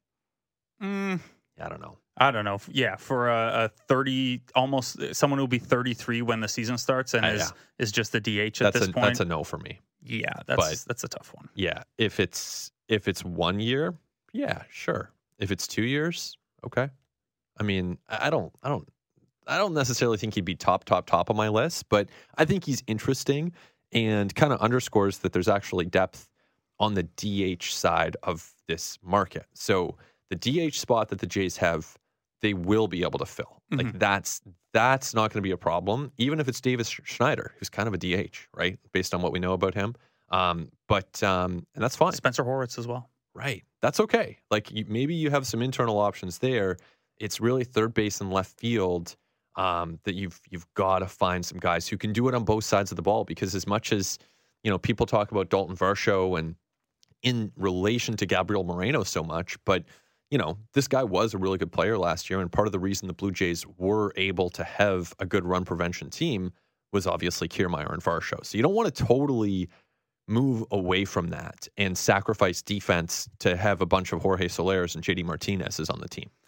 Mm. I don't know. I don't know. Yeah, for a, a thirty, almost someone who will be thirty-three when the season starts and uh, is yeah. is just a D H at that's this a, point. That's a no for me. Yeah, that's but, that's a tough one. Yeah, if it's if it's one year, yeah, sure. If it's two years, okay. I mean, I don't, I don't, I don't necessarily think he'd be top, top, top on my list, but I think he's interesting and kind of underscores that there's actually depth on the D H side of this market. So the D H spot that the Jays have, they will be able to fill. Mm-hmm. Like that's that's not going to be a problem, even if it's Davis Schneider, who's kind of a D H, right? Based on what we know about him. Um, but um, and that's fine. Spencer Horwitz as well. Right. That's okay. Like you, maybe you have some internal options there. It's really third base and left field um, that you've you've got to find some guys who can do it on both sides of the ball. Because as much as you know, people talk about Dalton Varsho and in relation to Gabriel Moreno so much, but you know, this guy was a really good player last year, and part of the reason the Blue Jays were able to have a good run prevention team was obviously Kiermaier and Varsho. So you don't want to totally move away from that and sacrifice defense to have a bunch of Jorge Solers and J D Martinez's on the team.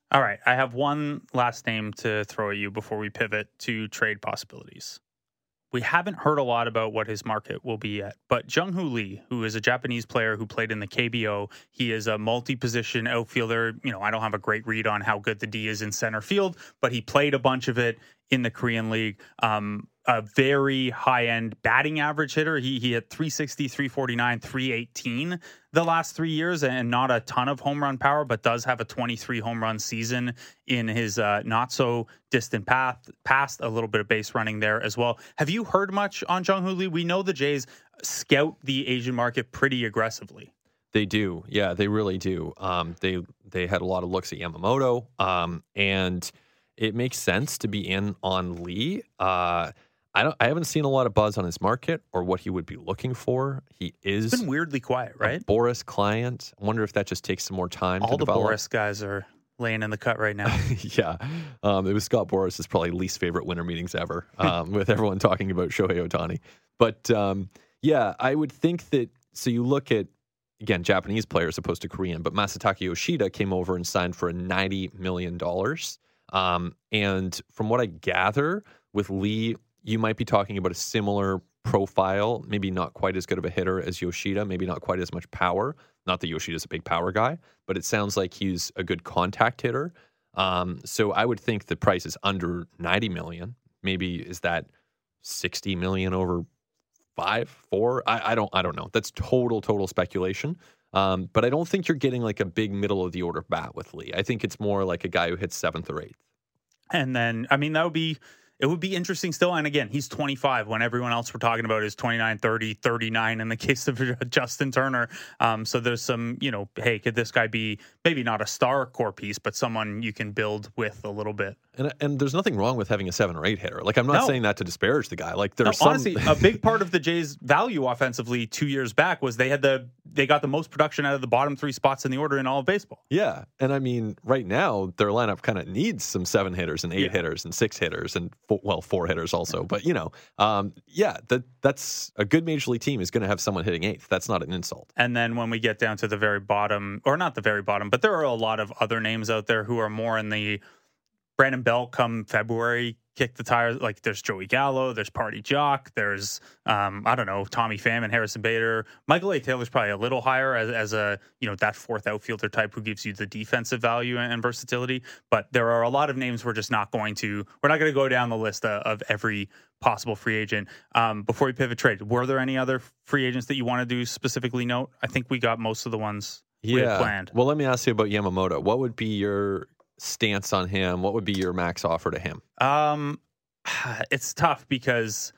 All right. I have one last name to throw at you before we pivot to trade possibilities. We haven't heard a lot about what his market will be yet, but Jung-Hoo Lee, who is a Japanese player who played in the K B O, he is a multi-position outfielder. You know, I don't have a great read on how good the D is in center field, but he played a bunch of it in the Korean League. Um, a very high-end batting average hitter. He he hit three sixty, three forty-nine, three eighteen the last three years, and not a ton of home run power, but does have a twenty-three home run season in his uh, not-so-distant path, past, a little bit of base running there as well. Have you heard much on Jung-Hoo Lee? We know the Jays scout the Asian market pretty aggressively. They do. Yeah, they really do. Um, they they had a lot of looks at Yamamoto, um, and it makes sense to be in on Lee. Uh I don't. I haven't seen a lot of buzz on his market or what he would be looking for. He is It's been weirdly quiet, right? A Boris client. I wonder if that just takes some more time. All to the develop. Boris guys are laying in the cut right now. yeah, um, it was Scott Boris's probably least favorite winter meetings ever, um, with everyone talking about Shohei Ohtani. But um, yeah, I would think that. So you look at again Japanese players opposed to Korean, but Masataka Yoshida came over and signed for a ninety million dollars. Um, and from what I gather, with Lee, you might be talking about a similar profile, maybe not quite as good of a hitter as Yoshida, maybe not quite as much power. Not that Yoshida's a big power guy, but it sounds like he's a good contact hitter. Um, so I would think the price is under ninety million. Maybe is that sixty million over five, four? I, I don't, I don't know. That's total, total speculation. Um, but I don't think you're getting like a big middle of the order bat with Lee. I think it's more like a guy who hits seventh or eighth. And then, I mean, that would be. It would be interesting still. And again, he's twenty-five when everyone else we're talking about is twenty-nine, thirty, thirty-nine in the case of Justin Turner. Um, so there's some, you know, hey, could this guy be maybe not a star core piece, but someone you can build with a little bit? And and there's nothing wrong with having a seven or eight hitter. Like, I'm not no. saying that to disparage the guy. Like, there's no, some... honestly, a big part of the Jays' value offensively two years back was they had the they got the most production out of the bottom three spots in the order in all of baseball. Yeah, and I mean, right now their lineup kind of needs some seven hitters and eight yeah. hitters and six hitters and four, well, four hitters also. But you know, um, yeah, that that's a good major league team is going to have someone hitting eighth. That's not an insult. And then when we get down to the very bottom, or not the very bottom, but there are a lot of other names out there who are more in the Brandon Belt come February, kick the tires. Like there's Joey Gallo, there's Party Jock, there's, um, I don't know, Tommy Pham and Harrison Bader. Michael A. Taylor's probably a little higher as, as a, you know, that fourth outfielder type who gives you the defensive value and, and versatility. But there are a lot of names we're just not going to, we're not going to go down the list of, of every possible free agent. Um, before we pivot trade, were there any other free agents that you want to do specifically note? I think we got most of the ones yeah. we had planned. Well, let me ask you about Yamamoto. What would be your stance on him? What would be your max offer to him? Um, it's tough because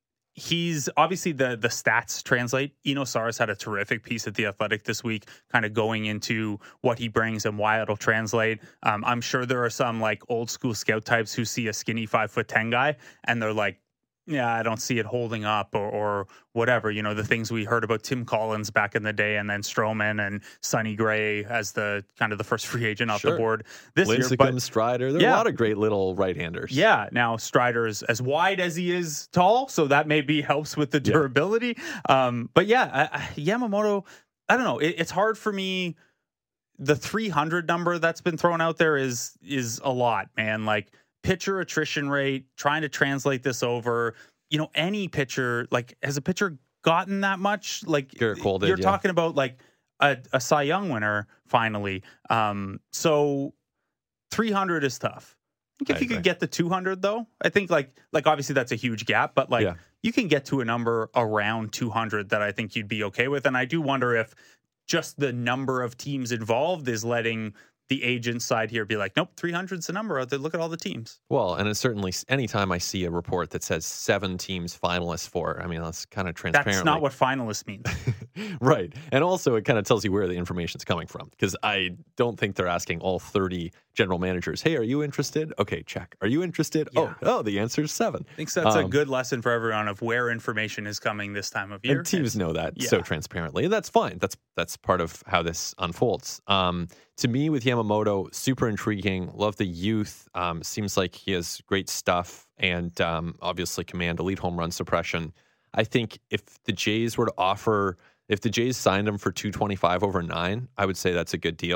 he's obviously the the stats translate. Eno Saris had a terrific piece at The Athletic this week, kind of going into what he brings and why it'll translate. Um, I'm sure there are some like old school scout types who see a skinny five foot ten guy and they're like, yeah, I don't see it holding up or, or whatever. You know, the things we heard about Tim Collins back in the day and then Stroman and Sonny Gray as the kind of the first free agent off sure. the board this Lincecum, year. But Strider, there are yeah. a lot of great little right-handers. Yeah. Now Strider's as wide as he is tall, so that maybe helps with the durability. Yeah. Um, but yeah, I, I, Yamamoto, I don't know. It, it's hard for me. The three hundred number that's been thrown out there is is a lot, man. Like, pitcher attrition rate, trying to translate this over, you know, any pitcher, like, has a pitcher gotten that much? Like, Garrett Cole did, you're yeah. talking talking about like a, a Cy Young winner finally. Um, so three hundred is tough. I think if I you agree. could get the two hundred though, I think like, like obviously that's a huge gap, but like Yeah. you can get to a number around two hundred that I think you'd be okay with. And I do wonder if just the number of teams involved is letting the agent side here be like, nope, three hundred's the number out there. Look at all the teams. Well, and it's certainly anytime I see a report that says seven teams finalists for, I mean, that's kind of transparent. That's not what finalists means. Right. And also it kind of tells you where the information's coming from, because I don't think they're asking all thirty general managers, hey, are you interested? Okay, check. Are you interested? Yeah. Oh, oh, the answer is seven. I think that's Um, a good lesson for everyone of where information is coming this time of year. And teams And- know that yeah. so transparently. And that's fine. That's that's part of how this unfolds. Um, to me, with Yamamoto, super intriguing. Love the youth. Um, seems like he has great stuff and um, obviously command elite home run suppression. I think if the Jays were to offer, if the Jays signed him for two twenty-five over nine, I would say that's a good deal.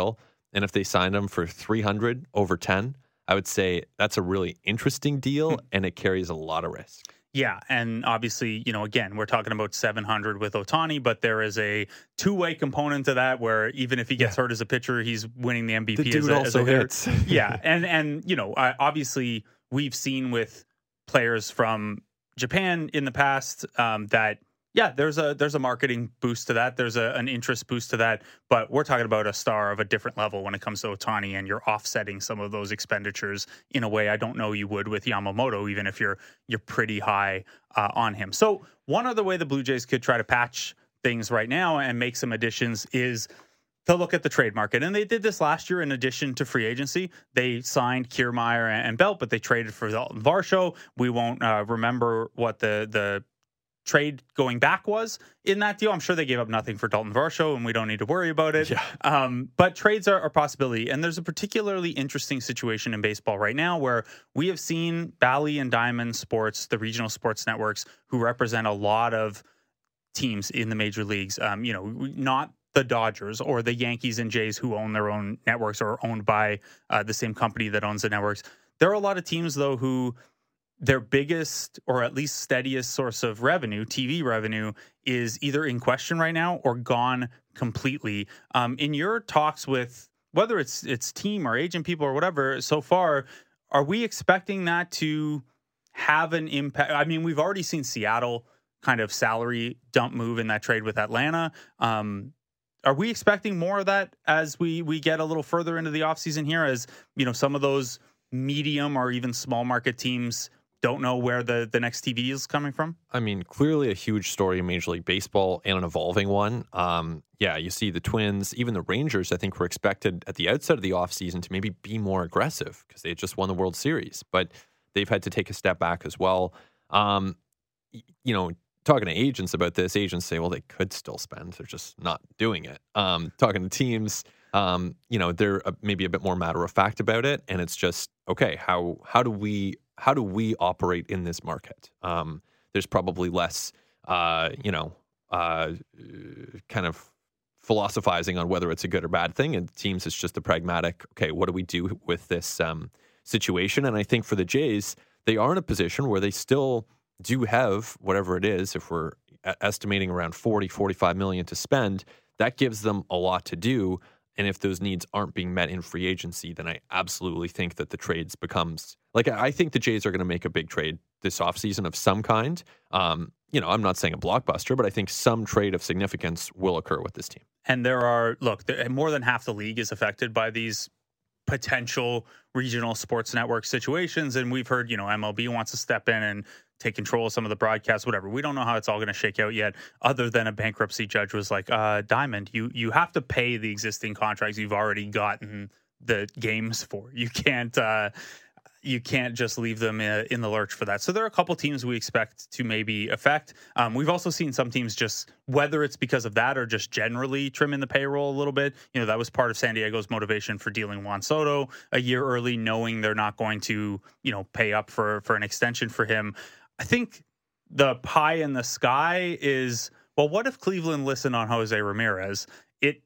and if they signed him for three hundred over ten, I would say that's a really interesting deal, and it carries a lot of risk. Yeah, and obviously, you know, again, we're talking about seven hundred with Ohtani, but there is a two-way component to that where even if he gets yeah. hurt as a pitcher, he's winning the M V P the dude as a, also as a hitter. hits. yeah, and, and you know, uh, obviously, we've seen with players from Japan in the past um, that, yeah, there's a there's a marketing boost to that. There's a, an interest boost to that. But we're talking about a star of a different level when it comes to Ohtani, and you're offsetting some of those expenditures in a way I don't know you would with Yamamoto, even if you're you're pretty high uh, on him. So one other way the Blue Jays could try to patch things right now and make some additions is to look at the trade market. And they did this last year in addition to free agency. They signed Kiermaier and Belt, but they traded for Dalton Varsho. We won't uh, remember what the the trade going back was in that deal. I'm sure they gave up nothing for Dalton Varsho, and we don't need to worry about it. Yeah. Um, but trades are a possibility. And there's a particularly interesting situation in baseball right now where we have seen Bally and Diamond Sports, the regional sports networks, who represent a lot of teams in the major leagues. Um, you know, not the Dodgers or the Yankees and Jays who own their own networks or are owned by uh, the same company that owns the networks. There are a lot of teams, though, who their biggest or at least steadiest source of revenue, T V revenue, is either in question right now or gone completely. Um, in your talks with whether it's it's team or agent people or whatever so far, are we expecting that to have an impact? I mean, we've already seen Seattle kind of salary dump move in that trade with Atlanta. Um, are we expecting more of that as we we get a little further into the offseason here, as you know, some of those medium or even small market teams don't know where the, the next T V is coming from? I mean, clearly a huge story in Major League Baseball and an evolving one. Um, yeah, you see the Twins, even the Rangers, I think were expected at the outset of the offseason to maybe be more aggressive because they had just won the World Series, but they've had to take a step back as well. Um, you know, talking to agents about this, agents say, well, they could still spend. They're just not doing it. Um, talking to teams, um, you know, they're a, maybe a bit more matter of fact about it. And it's just, okay, how how do we how do we operate in this market? Um, there's probably less, uh, you know, uh, kind of philosophizing on whether it's a good or bad thing. And teams, it's just the pragmatic, okay, what do we do with this um, situation? And I think for the Jays, they are in a position where they still do have whatever it is, if we're estimating around forty, forty-five million to spend, that gives them a lot to do. And if those needs aren't being met in free agency, then I absolutely think that the trades becomes like, I think the Jays are going to make a big trade this offseason of some kind. Um, you know, I'm not saying a blockbuster, but I think some trade of significance will occur with this team. And there are, look, there, more than half the league is affected by these potential regional sports network situations. And we've heard, you know, M L B wants to step in and take control of some of the broadcasts, whatever. We don't know how it's all going to shake out yet, other than a bankruptcy judge was like, uh, Diamond, you you have to pay the existing contracts you've already gotten the games for. You can't uh, you can't just leave them in, in the lurch for that. So there are a couple teams we expect to maybe affect. Um, we've also seen some teams just, whether it's because of that or just generally trimming the payroll a little bit. You know, that was part of San Diego's motivation for dealing Juan Soto a year early, knowing they're not going to, you know, pay up for for an extension for him. I think the pie in the sky is, well, what if Cleveland listened on Jose Ramirez? It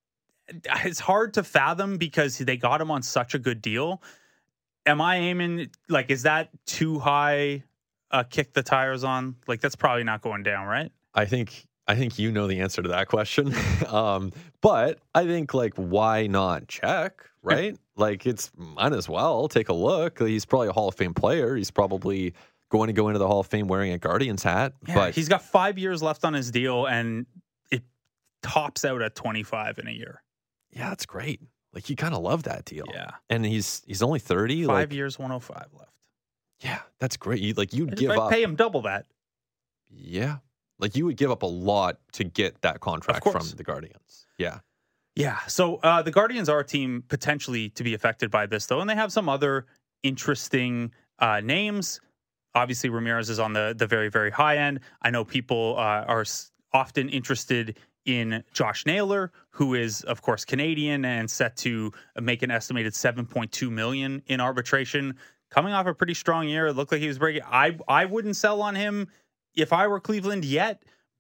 It's hard to fathom because they got him on such a good deal. Am I aiming, like, is that too high uh, kick the tires on? Like, that's probably not going down, right? I think I think you know the answer to that question. um, but I think, like, why not check, right? Like, it's might as well take a look. He's probably a Hall of Fame player. He's probably going to go into the Hall of Fame wearing a Guardians hat. Yeah, but he's got five years left on his deal, and it tops out at twenty-five in a year. Yeah, that's great. Like, you kind of love that deal. Yeah. And he's he's only thirty. Five like, years, one oh five left. Yeah, that's great. You, like, you'd give I'd up. pay him double that. Yeah. Like, you would give up a lot to get that contract from the Guardians. Yeah. Yeah. So uh, the Guardians are a team potentially to be affected by this, though. And they have some other interesting uh, names. Obviously, Ramirez is on the, the very, very high end. I know people uh, are often interested in Josh Naylor, who is, of course, Canadian and set to make an estimated seven point two million dollars in arbitration. Coming off a pretty strong year, it looked like he was breaking. I I wouldn't sell on him if I were Cleveland yet,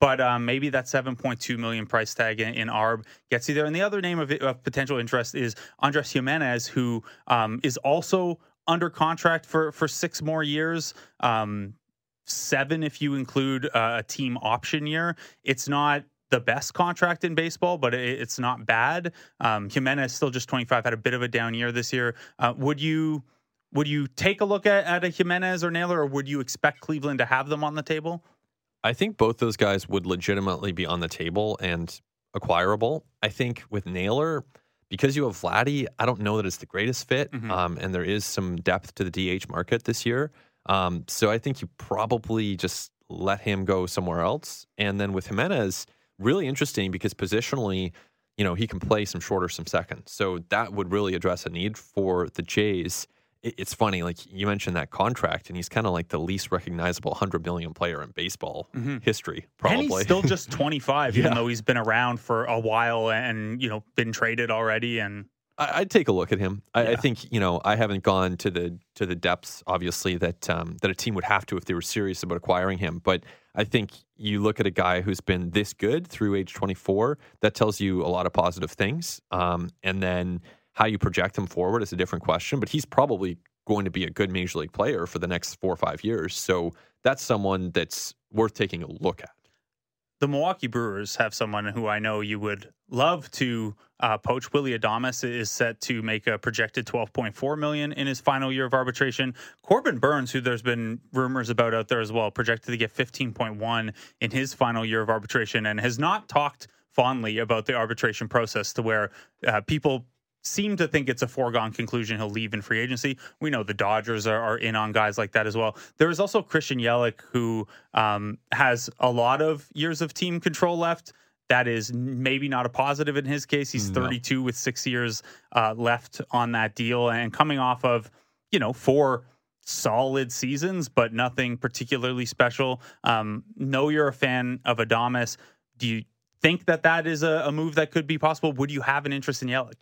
but um, maybe that seven point two million price tag in, in Arb gets you there. And the other name of, of potential interest is Andres Jimenez, who um, is also under contract for for six more years. Um, seven if you include uh, a team option year. It's not the best contract in baseball, but it, it's not bad. Um, Jimenez still just twenty-five, had a bit of a down year this year. Uh, would you would you take a look at, at a Jimenez or Naylor, or would you expect Cleveland to have them on the table? I think both those guys would legitimately be on the table and acquirable. I think with Naylor, because you have Vladdy, I don't know that it's the greatest fit, mm-hmm. um, and there is some depth to the D H market this year. Um, so I think you probably just let him go somewhere else. And then with Jimenez, really interesting because positionally, you know, he can play some shorter, some second. So that would really address a need for the Jays. It, it's funny, like you mentioned that contract, and he's kind of like the least recognizable one hundred million player in baseball mm-hmm. history, probably. And he's still just twenty-five, even yeah. though he's been around for a while and, you know, been traded already. And I'd take a look at him. I, yeah. I think, you know, I haven't gone to the to the depths, obviously, that um, that a team would have to if they were serious about acquiring him. But I think you look at a guy who's been this good through age twenty-four, that tells you a lot of positive things. Um, and then how you project him forward is a different question. But he's probably going to be a good major league player for the next four or five years. So that's someone that's worth taking a look at. The Milwaukee Brewers have someone who I know you would love to uh, poach. Willy Adames is set to make a projected twelve point four million dollars in his final year of arbitration. Corbin Burns, who there's been rumors about out there as well, projected to get fifteen point one in his final year of arbitration, and has not talked fondly about the arbitration process to where uh, people seem to think it's a foregone conclusion he'll leave in free agency. We know the Dodgers are, are in on guys like that as well. There is also Christian Yelich, who um, has a lot of years of team control left. That is maybe not a positive in his case. He's thirty-two no. with six years uh, left on that deal, and coming off of, you know, four solid seasons, but nothing particularly special. Um, know you're a fan of Adames. Do you think that that is a, a move that could be possible? Would you have an interest in Yelich?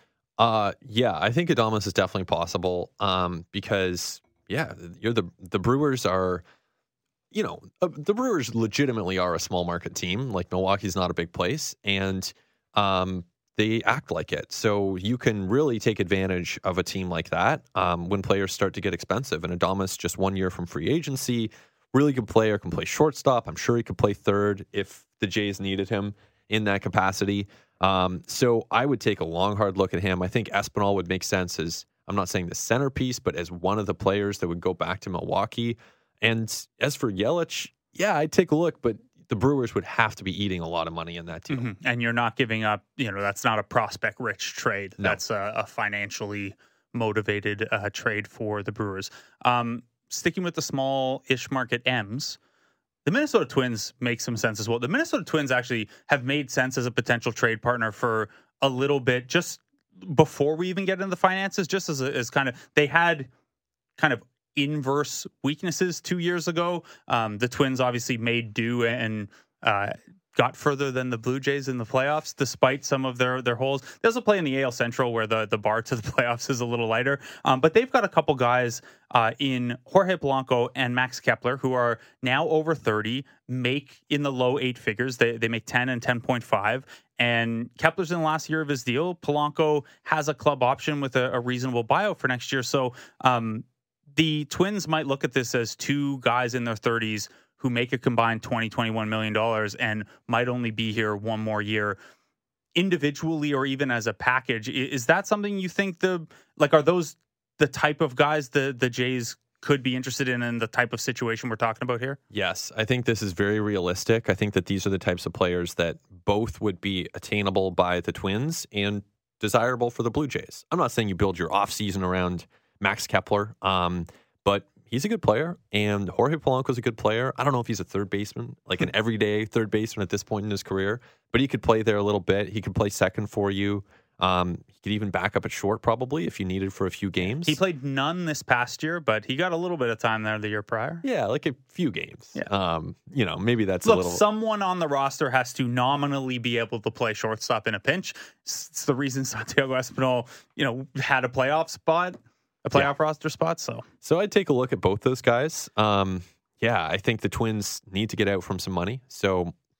Uh, yeah, I think Adames is definitely possible um, because, yeah, you're the the Brewers are, you know, uh, the Brewers legitimately are a small market team. Like Milwaukee's not a big place, and um, they act like it. So you can really take advantage of a team like that um, when players start to get expensive. And Adames, just one year from free agency, really good player, can play shortstop. I'm sure he could play third if the Jays needed him in that capacity. Um, so I would take a long, hard look at him. I think Espinal would make sense as, I'm not saying the centerpiece, but as one of the players that would go back to Milwaukee. And as for Yelich, yeah, I'd take a look, but the Brewers would have to be eating a lot of money in that deal. Mm-hmm. And you're not giving up, you know, that's not a prospect-rich trade. No. That's a, a financially motivated uh, trade for the Brewers. Um, sticking with the small-ish market M's, the Minnesota Twins make some sense as well. The Minnesota Twins actually have made sense as a potential trade partner for a little bit, just before we even get into the finances, just as, a, as kind of, they had kind of inverse weaknesses two years ago. Um, the Twins obviously made do and uh, got further than the Blue Jays in the playoffs, despite some of their their holes. They also play in the A L Central, where the, the bar to the playoffs is a little lighter. Um, but they've got a couple guys uh, in Jorge Polanco and Max Kepler, who are now over thirty, make in the low eight figures. They they make ten and ten point five. And Kepler's in the last year of his deal. Polanco has a club option with a, a reasonable buyout for next year. So um, the Twins might look at this as two guys in their thirties who make a combined twenty, twenty-one million dollars and might only be here one more year. Individually or even as a package, is that something you think the, like, are those the type of guys the, the Jays could be interested in and the type of situation we're talking about here? Yes, I think this is very realistic. I think that these are the types of players that both would be attainable by the Twins and desirable for the Blue Jays. I'm not saying you build your offseason around Max Kepler, um, but he's a good player, and Jorge Polanco is a good player. I don't know if he's a third baseman, like an everyday third baseman at this point in his career, but he could play there a little bit. He could play second for you. Um, he could even back up at short probably if you needed for a few games. He played none this past year, but he got a little bit of time there the year prior. Yeah, like a few games. Yeah. Um, you know, maybe that's Look, a little... someone on the roster has to nominally be able to play shortstop in a pinch. It's the reason Santiago Espinal, you know, had a playoff spot. A playoff yeah. roster spot, so. So I'd take a look at both those guys. Um, yeah, I think the Twins need to get out from some money. So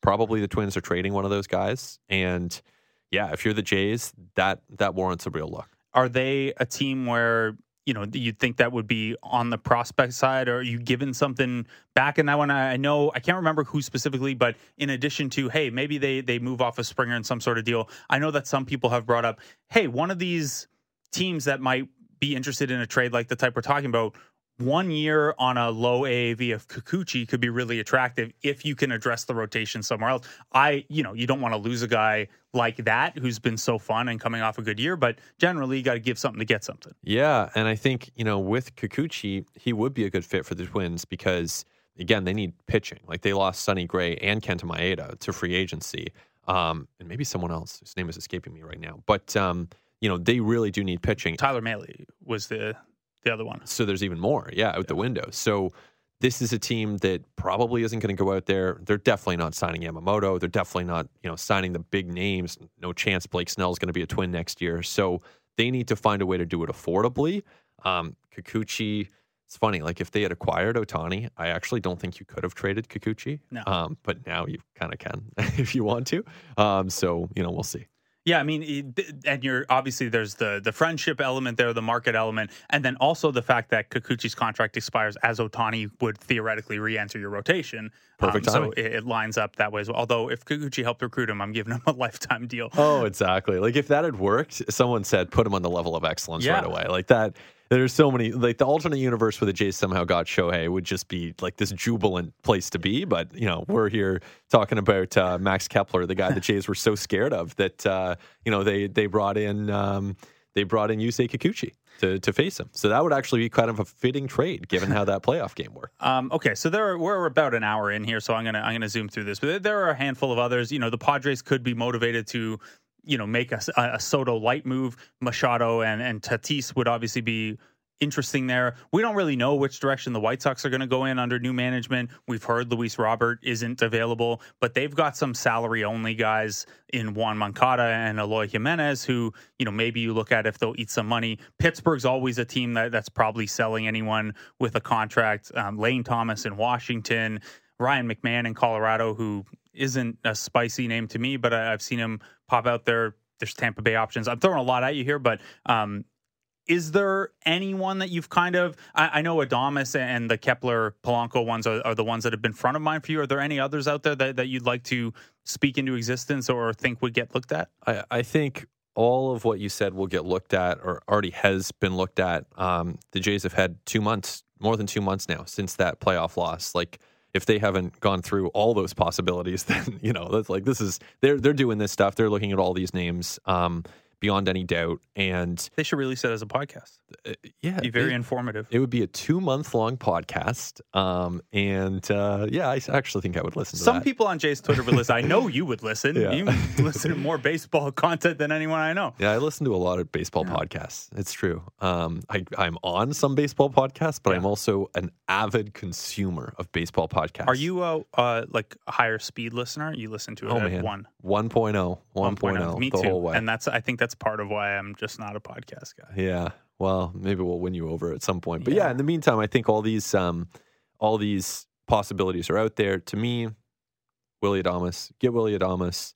probably the Twins are trading one of those guys. And yeah, if you're the Jays, that that warrants a real look. Are they a team where, you know, you'd think that would be on the prospect side, or are you given something back in that one? I know, I can't remember who specifically, but in addition to, hey, maybe they they move off of Springer in some sort of deal. I know that some people have brought up, hey, one of these teams that might be interested in a trade like the type we're talking about, one year on a low A A V of Kikuchi could be really attractive if you can address the rotation somewhere else. I, you know, you don't want to lose a guy like that who's been so fun and coming off a good year, but generally you got to give something to get something. Yeah, and I think, you know, with Kikuchi, he would be a good fit for the Twins because, again, they need pitching. Like, they lost Sonny Gray and Kenta Maeda to free agency, um, and maybe someone else whose name is escaping me right now. But, um, you know, they really do need pitching. Tyler Mahle was the... the other one. So there's even more, yeah, out yeah. the window. So this is a team that probably isn't going to go out there. They're definitely not signing Yamamoto. They're definitely not, you know, signing the big names. No chance Blake Snell is going to be a Twin next year. So they need to find a way to do it affordably. Um, Kikuchi, it's funny, like if they had acquired Ohtani, I actually don't think you could have traded Kikuchi. No. Um, but now you kind of can if you want to. Um, so, you know, we'll see. Yeah, I mean, and you're obviously there's the the friendship element there, the market element, and then also the fact that Kikuchi's contract expires as Ohtani would theoretically re-enter your rotation. Perfect um, timing. So it, it lines up that way as well. Although if Kikuchi helped recruit him, I'm giving him a lifetime deal. Oh, exactly. Like if that had worked, someone said put him on the level of excellence yeah. right away. Like that. There's so many, like the alternate universe where the Jays somehow got Shohei would just be like this jubilant place to be. But, you know, we're here talking about uh, Max Kepler, the guy the Jays were so scared of that, uh, you know, they they brought in um, they brought in Yusei Kikuchi to, to face him. So that would actually be kind of a fitting trade given how that playoff game worked. Um, okay, so there are, we're about an hour in here, so I'm gonna I'm gonna zoom through this. But there are a handful of others. You know, the Padres could be motivated to, you know, make a, a Soto light move. Machado and, and Tatis would obviously be interesting there. We don't really know which direction the White Sox are going to go in under new management. We've heard Luis Robert isn't available, but they've got some salary-only guys in Juan Moncada and Eloy Jimenez who, you know, maybe you look at if they'll eat some money. Pittsburgh's always a team that, that's probably selling anyone with a contract. Um, Lane Thomas in Washington, Ryan McMahon in Colorado, who isn't a spicy name to me, but I, I've seen him pop out there. There's Tampa Bay options. I'm throwing a lot at you here, but um, is there anyone that you've kind of, I, I know Adames and the Kepler Polanco ones are, are the ones that have been front of mind for you. Are there any others out there that, that you'd like to speak into existence or think would get looked at? I, I think all of what you said will get looked at or already has been looked at. Um, the Jays have had two months, more than two months now since that playoff loss. Like, if they haven't gone through all those possibilities, then, you know, that's like, this is, they're, they're doing this stuff. They're looking at all these names. Um, beyond any doubt. And they should release it as a podcast. Uh, yeah. It'd be very it, informative. It would be a two month long podcast. Um, and uh, yeah, I actually think I would listen to Some that. people on Jay's Twitter would listen. I know you would listen. Yeah. You listen to more baseball content than anyone I know. Yeah, I listen to a lot of baseball yeah. podcasts. It's true. Um, I, I'm on some baseball podcasts, but yeah. I'm also an avid consumer of baseball podcasts. Are you a uh, like a higher speed listener? You listen to it oh, at man. one? one point oh. one point oh. Me the too. whole way. And that's, I think that's part of why I'm just not a podcast guy. Yeah. Well, maybe we'll win you over at some point. But yeah, yeah in the meantime, I think all these um, all these possibilities are out there. To me, Willy Adames, get Willy Adames,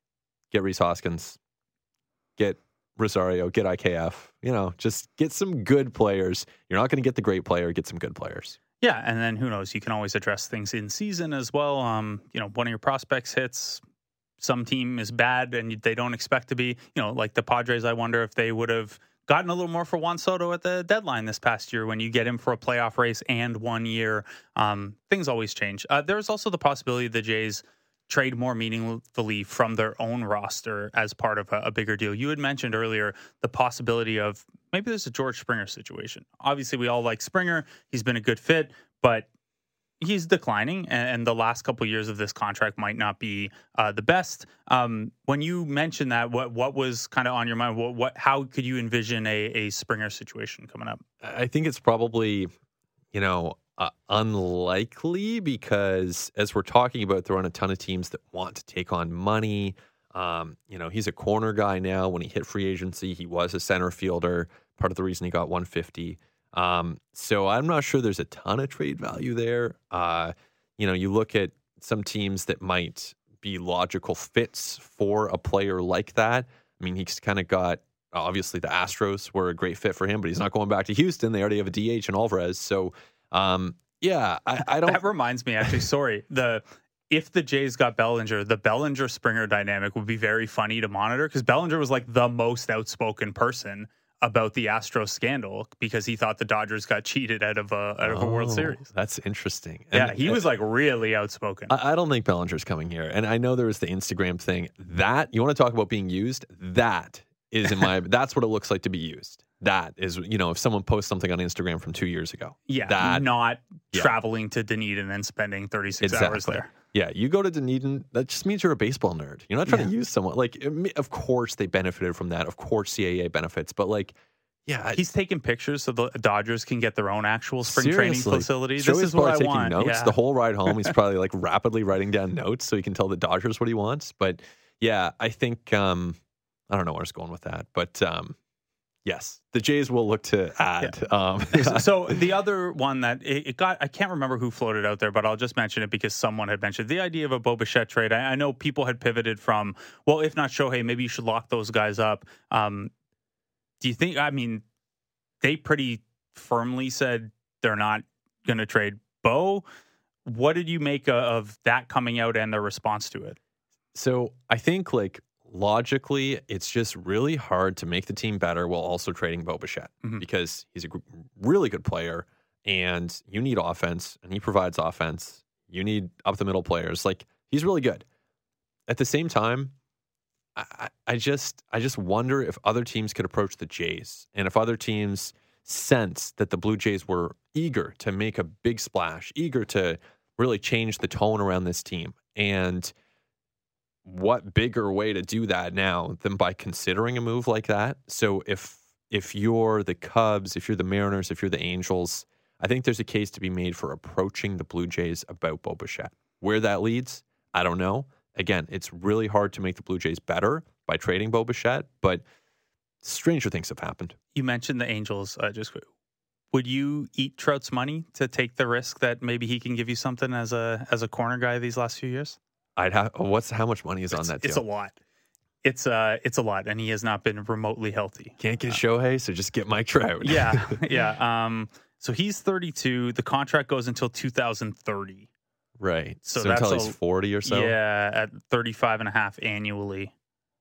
get Rhys Hoskins, get Rosario, get I K F. You know, just get some good players. You're not going to get the great player. Get some good players. Yeah, and then who knows? You can always address things in season as well. Um, you know, one of your prospects hits, some team is bad and they don't expect to be. You know, like the Padres, I wonder if they would have gotten a little more for Juan Soto at the deadline this past year when you get him for a playoff race and one year. Um, things always change. Uh, there's also the possibility the Jays trade more meaningfully from their own roster as part of a, a bigger deal. You had mentioned earlier the possibility of maybe there's a George Springer situation. Obviously, we all like Springer. He's been a good fit, but he's declining, and, and the last couple of years of this contract might not be uh, the best. Um, when you mentioned that, what what was kind of on your mind? What, what how could you envision a, a Springer situation coming up? I think it's probably, you know, uh, unlikely because as we're talking about, there aren't a ton of teams that want to take on money. Um, you know, he's a corner guy now. When he hit free agency, he was a center fielder. Part of the reason he got one fifty. Um, so I'm not sure there's a ton of trade value there. Uh, you know, you look at some teams that might be logical fits for a player like that. I mean, he's kind of got, obviously the Astros were a great fit for him, but he's not going back to Houston. They already have a D H in Alvarez. So, um, yeah, I, I don't. That reminds me, actually, sorry. The If the Jays got Bellinger, the Bellinger-Springer dynamic would be very funny to monitor because Bellinger was like the most outspoken person about the Astros scandal because he thought the Dodgers got cheated out of a, out of a World Oh, Series. That's interesting. Yeah, And- he was like really outspoken. I, I don't think Bellinger's coming here. And I know there was the Instagram thing. That, you want to talk about being used? That is in my, that's what it looks like to be used. That is, you know, if someone posts something on Instagram from two years ago. yeah, that, not yeah. traveling to Dunedin and spending thirty-six Exactly. hours there. Yeah, you go to Dunedin, that just means you're a baseball nerd. You're not trying Yeah. to use someone. Like, it may- of course they benefited from that. Of course C A A benefits. But like, yeah. I- He's taking pictures so the Dodgers can get their own actual spring training Seriously. facility. Joey's This is what I probably taking want. notes Yeah. the whole ride home. He's probably like rapidly writing down notes so he can tell the Dodgers what he wants. But yeah, I think um, I don't know where I was going with that, but um, yes, the Jays will look to add. Um, So the other one that it, it got, I can't remember who floated out there, but I'll just mention it because someone had mentioned the idea of a Bo Bichette trade. I, I know people had pivoted from, well, if not Shohei, maybe you should lock those guys up. Um, do you think? I mean, they pretty firmly said they're not going to trade Bo. What did you make uh, of that coming out and their response to it? So I think like logically, it's just really hard to make the team better while also trading Bo Bichette Mhm. because he's a gr- really good player and you need offense and he provides offense. You need up the middle players. Like he's really good. At the same time, I, I I just I just wonder if other teams could approach the Jays and if other teams sense that the Blue Jays were eager to make a big splash, eager to really change the tone around this team. And what bigger way to do that now than by considering a move like that? So if if you're the Cubs, if you're the Mariners, if you're the Angels, I think there's a case to be made for approaching the Blue Jays about Bo Bichette. Where that leads, I don't know. Again, it's really hard to make the Blue Jays better by trading Bo Bichette, but stranger things have happened. You mentioned the Angels. Uh, just quick. Would you eat Trout's money to take the risk that maybe he can give you something as a as a corner guy these last few years? I'd have. What's how much money is on It's, that deal? it's a lot. It's uh it's a lot, and he has not been remotely healthy. Can't get Shohei, so just get Mike Trout. Yeah, yeah. Um, so he's thirty-two. The contract goes until two thousand thirty. Right. So So, that's until a- he's forty or so. Yeah, at thirty-five and a half annually.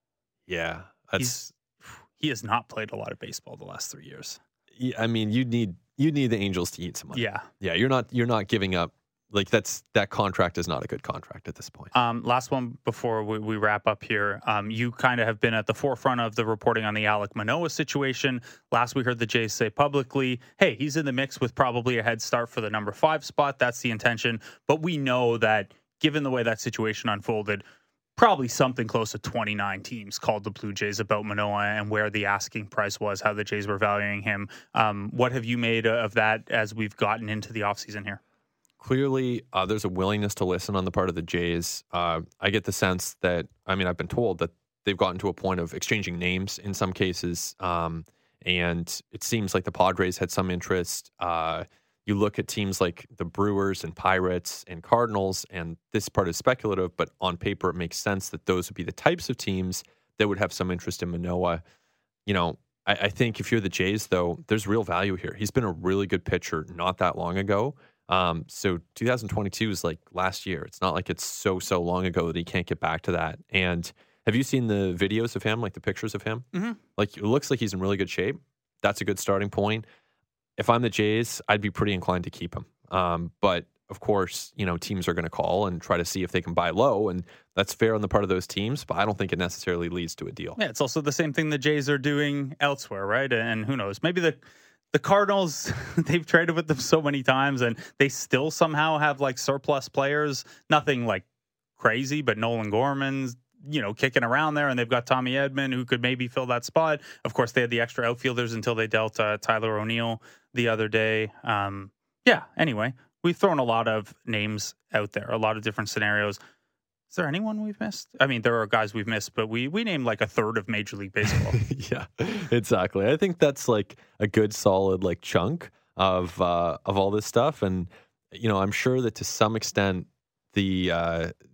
Yeah. That's. He's he has not played a lot of baseball the last three years. Yeah, I mean, you need you need the Angels to eat some money. Yeah. Yeah. You're not you're not giving up. Like that's that contract is not a good contract at this point. Um, last one before we, we wrap up here. Um, you kind of have been at the forefront of the reporting on the Alek Manoah situation. Last we heard the Jays say publicly, hey, he's in the mix with probably a head start for the number five spot. That's the intention. But we know that given the way that situation unfolded, probably something close to twenty-nine teams called the Blue Jays about Manoah and where the asking price was, how the Jays were valuing him. Um, what have you made of that as we've gotten into the offseason here? Clearly, uh, there's a willingness to listen on the part of the Jays. Uh, I get the sense that, I mean, I've been told that they've gotten to a point of exchanging names in some cases. Um, and it seems like the Padres had some interest. Uh, you look at teams like the Brewers and Pirates and Cardinals, and this part is speculative, but on paper, it makes sense that those would be the types of teams that would have some interest in Manoah. You know, I, I think if you're the Jays, though, there's real value here. He's been a really good pitcher not that long ago. Um, so two thousand twenty-two is like last year. It's not like it's so, so long ago that he can't get back to that. And have you seen the videos of him, like the pictures of him? Mm-hmm. Like it looks like he's in really good shape. That's a good starting point. If I'm the Jays, I'd be pretty inclined to keep him. Um, but of course, you know, teams are going to call and try to see if they can buy low. And that's fair on the part of those teams, but I don't think it necessarily leads to a deal. Yeah, it's also the same thing the Jays are doing elsewhere, right? And who knows? Maybe the the Cardinals, they've traded with them so many times, and they still somehow have like surplus players. Nothing like crazy, but Nolan Gorman's, you know, kicking around there, and they've got Tommy Edman who could maybe fill that spot. Of course, they had the extra outfilders until they dealt uh, Tyler O'Neill the other day. Um, yeah. Anyway, we've thrown a lot of names out there, a lot of different scenarios. Is there anyone we've missed? I mean, there are guys we've missed, but we we named like a third of Major League Baseball. Yeah, exactly. I think that's like a good solid like chunk of uh, of all this stuff, and you know, I'm sure that to some extent the uh,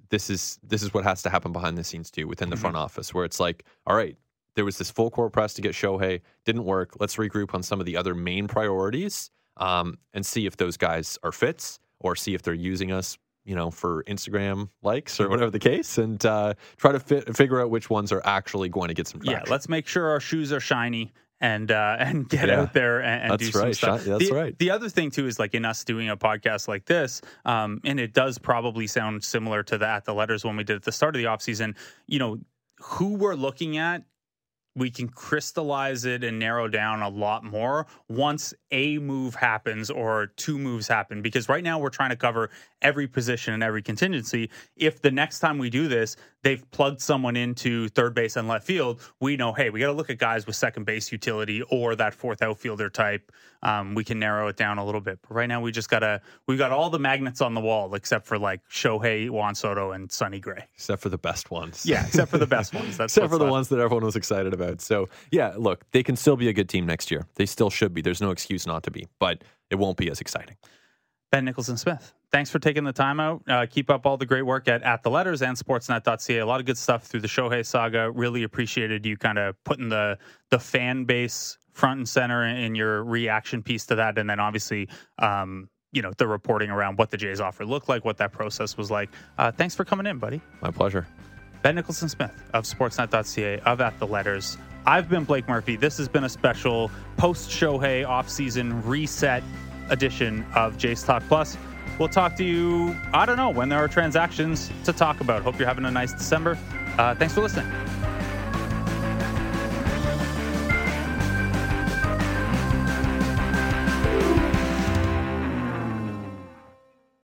this is this is what has to happen behind the scenes too, within the mm-hmm. front office, where it's like, all right, there was this full court press to get Shohei, didn't work. Let's regroup on some of the other main priorities um, and see if those guys are fits, or see if they're using us, you know, for Instagram likes or whatever the case, and uh, try to fit, figure out which ones are actually going to get some traction. Yeah, let's make sure our shoes are shiny and uh, and get yeah. out there and, and do some right. stuff. That's the, right. The other thing, too, is like in us doing a podcast like this, um, and it does probably sound similar to the At the Letters when we did at the start of the offseason, you know, who we're looking at, we can crystallize it and narrow down a lot more once a move happens or two moves happen. Because right now we're trying to cover every position and every contingency. If the next time we do this, they've plugged someone into third base and left field, we know, hey, we got to look at guys with second base utility or that fourth outfielder type. Um, we can narrow it down a little bit. But right now we just got to, we've got all the magnets on the wall except for like Shohei, Juan Soto, and Sonny Gray. Except for the best ones. Yeah, except for the best ones. That's except for the left. ones that everyone was excited about. So, yeah, look, they can still be a good team next year. They still should be. There's no excuse not to be. But it won't be as exciting. Ben Nicholson-Smith, thanks for taking the time out. Uh, keep up all the great work at At The Letters and sportsnet dot c a. A lot of good stuff through the Shohei saga. Really appreciated you kind of putting the the fan base front and center in your reaction piece to that. And then obviously, um, you know, the reporting around what the Jays offer looked like, what that process was like. Uh, thanks for coming in, buddy. My pleasure. Ben Nicholson-Smith of sportsnet dot c a, of At The Letters. I've been Blake Murphy. This has been a special post-Shohei offseason reset edition of Jays Talk Plus. We'll talk to you, I don't know, when there are transactions to talk about. Hope you're having a nice December. Uh, thanks for listening.